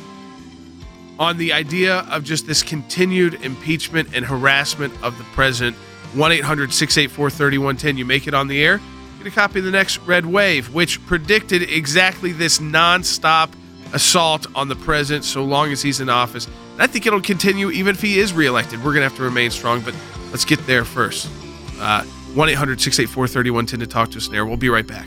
on the idea of just this continued impeachment and harassment of the president. one eight hundred six eight four three one one zero. You make it on the air, get a copy of The Next Red Wave, which predicted exactly this nonstop assault on the president so long as he's in office. And I think it'll continue even if he is reelected. We're going to have to remain strong, but let's get there first. Uh, one eight hundred six eight four three one one zero to talk to us there. We'll be right back.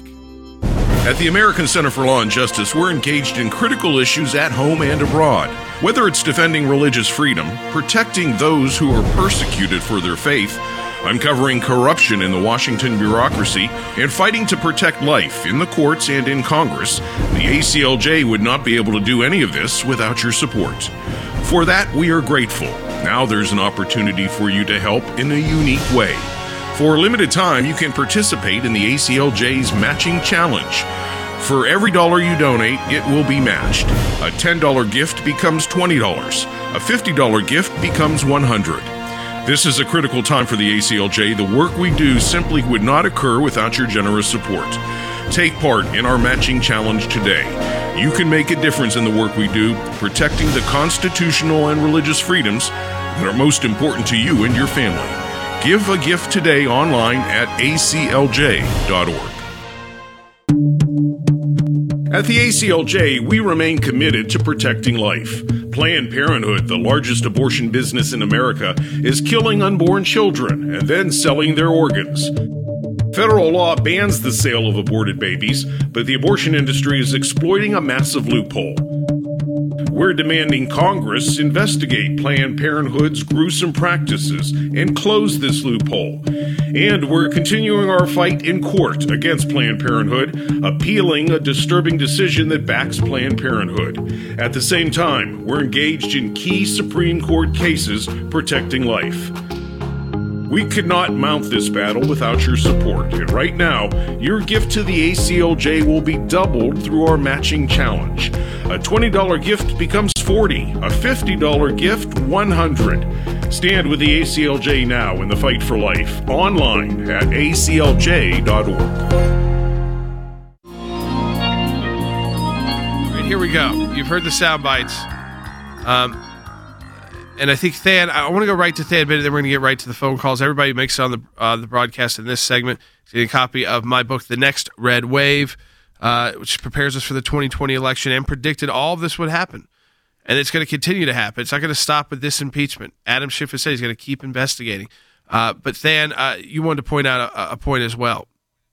At the American Center for Law and Justice, we're engaged in critical issues at home and abroad. Whether it's defending religious freedom, protecting those who are persecuted for their faith, uncovering corruption in the Washington bureaucracy, and fighting to protect life in the courts and in Congress, the A C L J would not be able to do any of this without your support. For that, we are grateful. Now there's an opportunity for you to help in a unique way. For a limited time, you can participate in the A C L J's Matching Challenge. For every dollar you donate, it will be matched. A ten dollars gift becomes twenty dollars. A fifty dollars gift becomes one hundred dollars. This is a critical time for the A C L J. The work we do simply would not occur without your generous support. Take part in our Matching Challenge today. You can make a difference in the work we do, protecting the constitutional and religious freedoms that are most important to you and your family. Give a gift today online at A C L J dot org. At the A C L J, we remain committed to protecting life. Planned Parenthood, the largest abortion business in America, is killing unborn children and then selling their organs. Federal law bans the sale of aborted babies, but the abortion industry is exploiting a massive loophole. We're demanding Congress investigate Planned Parenthood's gruesome practices and close this loophole. And we're continuing our fight in court against Planned Parenthood, appealing a disturbing decision that backs Planned Parenthood. At the same time, we're engaged in key Supreme Court cases protecting life. We could not mount this battle without your support, and right now, your gift to the A C L J will be doubled through our Matching Challenge. A twenty dollars gift becomes forty dollars, a fifty dollars gift one hundred dollars. Stand with the A C L J now in the fight for life. Online at A C L J dot org. Right, here we go. You've heard the sound bites. Um, and I think Than, I want to go right to Than, but then we're going to get right to the phone calls. Everybody who makes it on the uh, the broadcast in this segment is getting a copy of my book, The Next Red Wave, uh, which prepares us for the twenty twenty election and predicted all of this would happen. And it's going to continue to happen. It's not going to stop with this impeachment. Adam Schiff has said he's going to keep investigating. Uh, but Than, uh, you wanted to point out a, a point as well.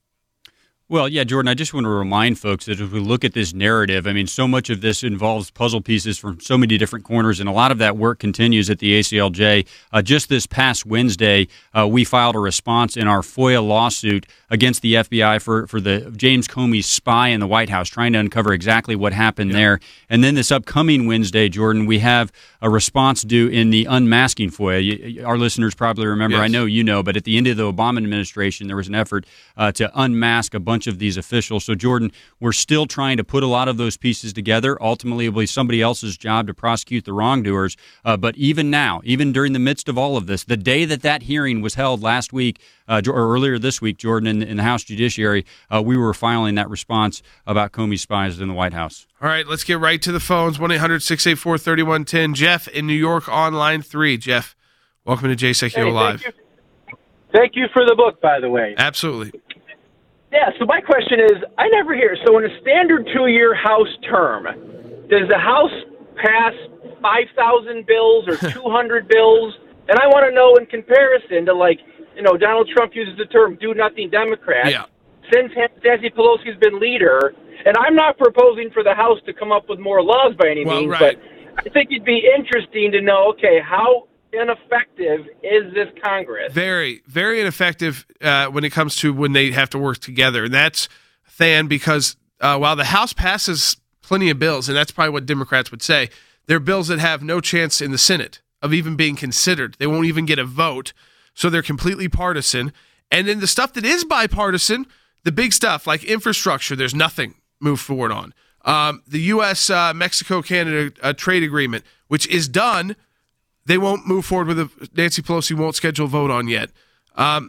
Well, yeah, Jordan, I just want to remind folks that as we look at this narrative, I mean, so much of this involves puzzle pieces from so many different corners, and a lot of that work continues at the A C L J. Uh, just this past Wednesday, uh, we filed a response in our FOIA lawsuit against the F B I for, for the James Comey spy in the White House, trying to uncover exactly what happened yeah. there. And then this upcoming Wednesday, Jordan, we have a response due in the unmasking FOIA. You, our listeners probably remember, yes. I know you know, but at the end of the Obama administration, there was an effort uh, to unmask a bunch of these officials. So, Jordan, we're still trying to put a lot of those pieces together. Ultimately, it will be somebody else's job to prosecute the wrongdoers. Uh, but even now, even during the midst of all of this, the day that that hearing was held last week, uh, or earlier this week, Jordan, in, in the House Judiciary, uh, we were filing that response about Comey spies in the White House. All right, let's get right to the phones. one eight hundred six eight four three one one zero. Jeff in New York on line three. Jeff, welcome to J S E C U hey, Live. Thank you. thank you for the book, by the way. Absolutely. Yeah, so my question is, I never hear, so in a standard two-year House term, does the House pass five thousand bills or two hundred bills? And I want to know in comparison to, like, you know, Donald Trump uses the term do-nothing Democrat. Yeah. Since Nancy Pelosi's been leader, and I'm not proposing for the House to come up with more laws by any well, means, right. but I think it'd be interesting to know, okay, how ineffective is this Congress? Very, very ineffective uh, when it comes to when they have to work together. And that's, Than, because uh, while the House passes plenty of bills, and that's probably what Democrats would say, they're bills that have no chance in the Senate of even being considered. They won't even get a vote, so they're completely partisan. And then the stuff that is bipartisan, the big stuff like infrastructure, there's nothing moved forward on. Um, the U S uh, Mexico-Canada uh, trade agreement, which is done, they won't move forward with a Nancy Pelosi won't schedule a vote on yet. Um,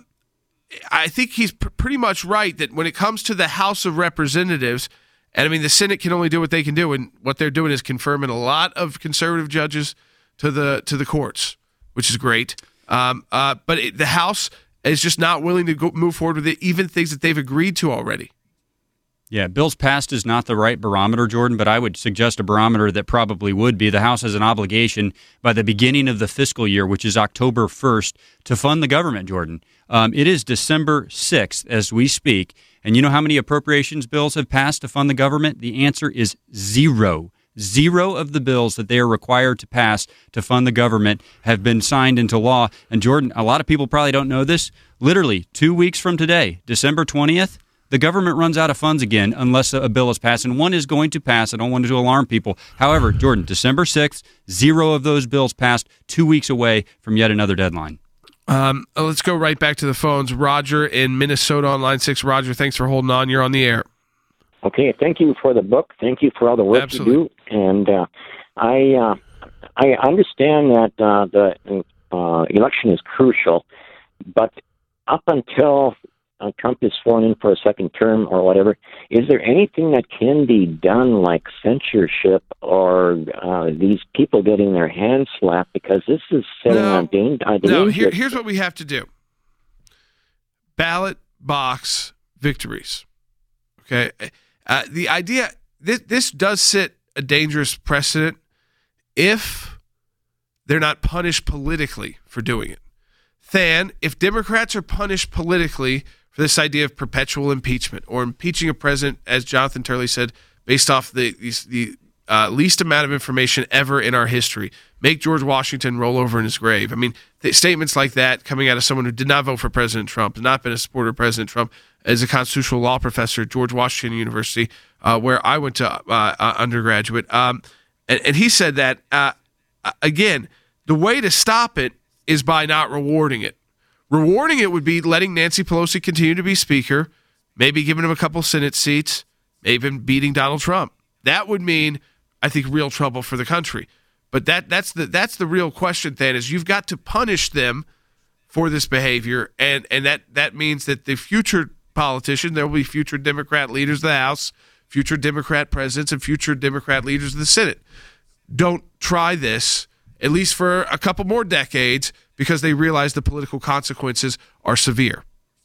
I think he's pr- pretty much right that when it comes to the House of Representatives, and I mean the Senate can only do what they can do, and what they're doing is confirming a lot of conservative judges to the to the courts, which is great. Um, uh, but it, the House is just not willing to go, move forward with it, even things that they've agreed to already. Yeah, bills passed is not the right barometer, Jordan, but I would suggest a barometer that probably would be the House has an obligation by the beginning of the fiscal year, which is October first, to fund the government, Jordan. Um, it is December sixth as we speak, and you know how many appropriations bills have passed to fund the government? The answer is zero. Zero of the bills that they are required to pass to fund the government have been signed into law. And Jordan, a lot of people probably don't know this. Literally two weeks from today, December twentieth, the government runs out of funds again unless a bill is passed, and one is going to pass. I don't want to alarm people. However, Jordan, December sixth, zero of those bills passed, two weeks away from yet another deadline. Um, let's go right back to the phones. Roger in Minnesota on line six. Roger, thanks for holding on. You're on the air. Okay, thank you for the book. Thank you for all the work Absolutely. you do. And uh, I uh, I understand that uh, the uh, election is crucial, but up until uh, Trump is sworn in for a second term or whatever, is there anything that can be done, like censorship or uh, these people getting their hands slapped? Because this is setting no, on danger. No, here, here's what we have to do. Ballot box victories. Okay. Uh, the idea, this, this does set a dangerous precedent if they're not punished politically for doing it. Than, if Democrats are punished politically for this idea of perpetual impeachment or impeaching a president, as Jonathan Turley said, based off the the, the uh, least amount of information ever in our history, make George Washington roll over in his grave. I mean, th- statements like that coming out of someone who did not vote for President Trump, did not been a supporter of President Trump, as a constitutional law professor at George Washington University, uh, where I went to uh, uh, undergraduate. Um, and, and he said that, uh, again, the way to stop it is by not rewarding it. Rewarding it would be letting Nancy Pelosi continue to be Speaker, maybe giving him a couple Senate seats, maybe beating Donald Trump. That would mean, I think, real trouble for the country. But that that's the that's the real question, Than, is you've got to punish them for this behavior, and, and that, that means that the future politician, there will be future Democrat leaders of the House, future Democrat presidents, and future Democrat leaders of the Senate. Don't try this, at least for a couple more decades, because they realize the political consequences are severe.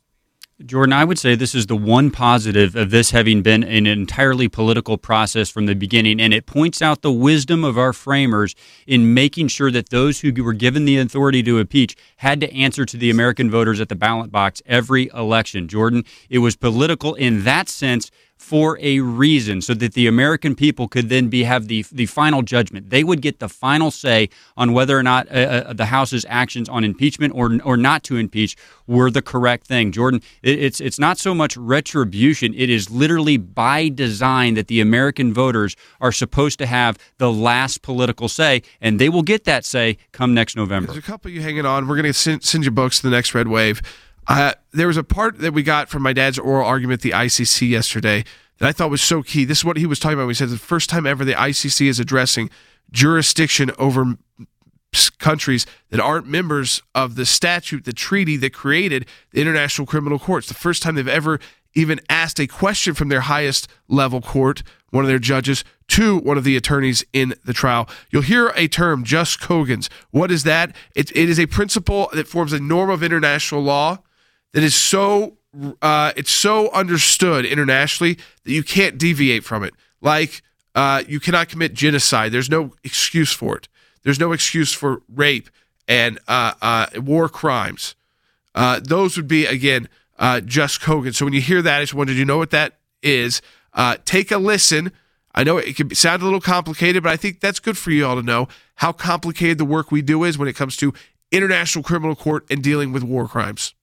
Jordan, I would say this is the one positive of this having been an entirely political process from the beginning, and it points out the wisdom of our framers in making sure that those who were given the authority to impeach had to answer to the American voters at the ballot box every election. Jordan, it was political in that sense for a reason, so that the American people could then be have the the final judgment. They would get the final say on whether or not uh, uh, the House's actions on impeachment or or not to impeach were the correct thing. Jordan, it, it's it's not so much retribution. It is literally by design that the American voters are supposed to have the last political say, and they will get that say come next November. There's a couple of you hanging on. We're going to send, send you books to the next Red Wave. Uh, there was a part that we got from my dad's oral argument at the I C C yesterday that I thought was so key. This is what he was talking about when he said the first time ever the I C C is addressing jurisdiction over countries that aren't members of the statute, the treaty that created the International Criminal Courts. The first time they've ever even asked a question from their highest level court, one of their judges, to one of the attorneys in the trial. You'll hear a term, jus cogens. What is that? It, it is a principle that forms a norm of international law that is so uh, it's so understood internationally that you can't deviate from it. Like uh, you cannot commit genocide. There's no excuse for it. There's no excuse for rape and uh, uh, war crimes. Uh, those would be, again, uh, jus cogens. So when you hear that, I just wanted you to know what that is. Uh, take a listen. I know it can sound a little complicated, but I think that's good for you all to know how complicated the work we do is when it comes to International Criminal Court and dealing with war crimes.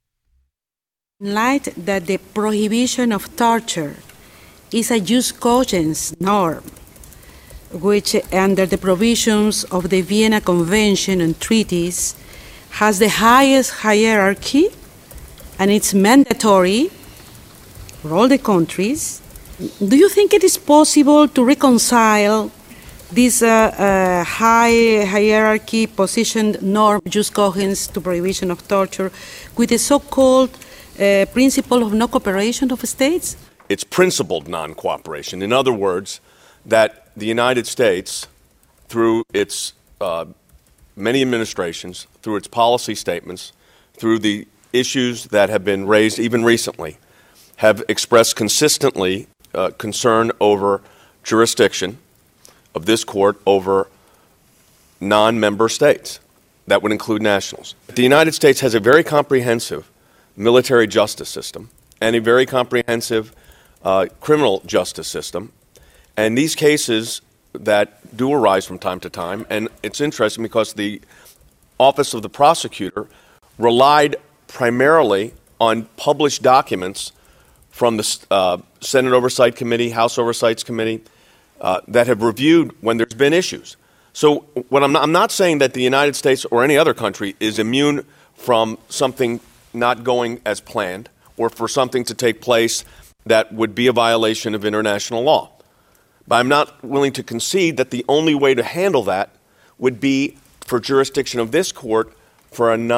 In light that the prohibition of torture is a jus cogens norm, which under the provisions of the Vienna Convention and treaties has the highest hierarchy and it's mandatory for all the countries, do you think it is possible to reconcile this uh, uh, high hierarchy positioned norm, jus cogens, to prohibition of torture, with the so-called uh, principle of no cooperation of states? It's principled non-cooperation. In other words, that the United States, through its uh, many administrations, through its policy statements, through the issues that have been raised even recently, have expressed consistently uh, concern over jurisdiction of this court over non-member states. That would include nationals. The United States has a very comprehensive military justice system and a very comprehensive uh, criminal justice system. And these cases that do arise from time to time, and it's interesting because the Office of the Prosecutor relied primarily on published documents from the uh, Senate Oversight Committee, House Oversight Committee, uh, that have reviewed when there's been issues. So what I'm not, I'm not saying that the United States or any other country is immune from something not going as planned or for something to take place that would be a violation of international law. But I'm not willing to concede that the only way to handle that would be for jurisdiction of this court for a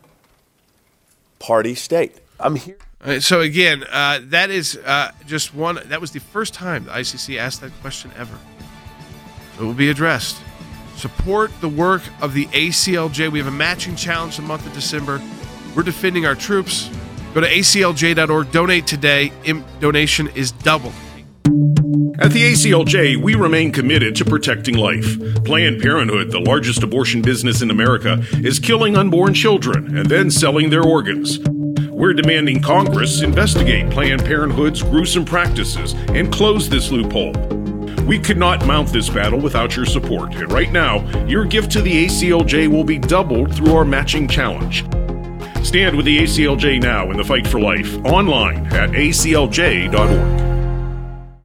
non-party state. I'm here. All right, so again, uh, that is uh, just one. That was the first time the I C C asked that question ever. So it will be addressed. Support the work of the A C L J. We have a matching challenge the month of December. We're defending our troops. Go to A C L J dot org. Donate today. Im- donation is double. At the A C L J, we remain committed to protecting life. Planned Parenthood, the largest abortion business in America, is killing unborn children and then selling their organs. We're demanding Congress investigate Planned Parenthood's gruesome practices and close this loophole. We could not mount this battle without your support, and right now, your gift to the A C L J will be doubled through our matching challenge. Stand with the A C L J now in the fight for life, online at A C L J dot org.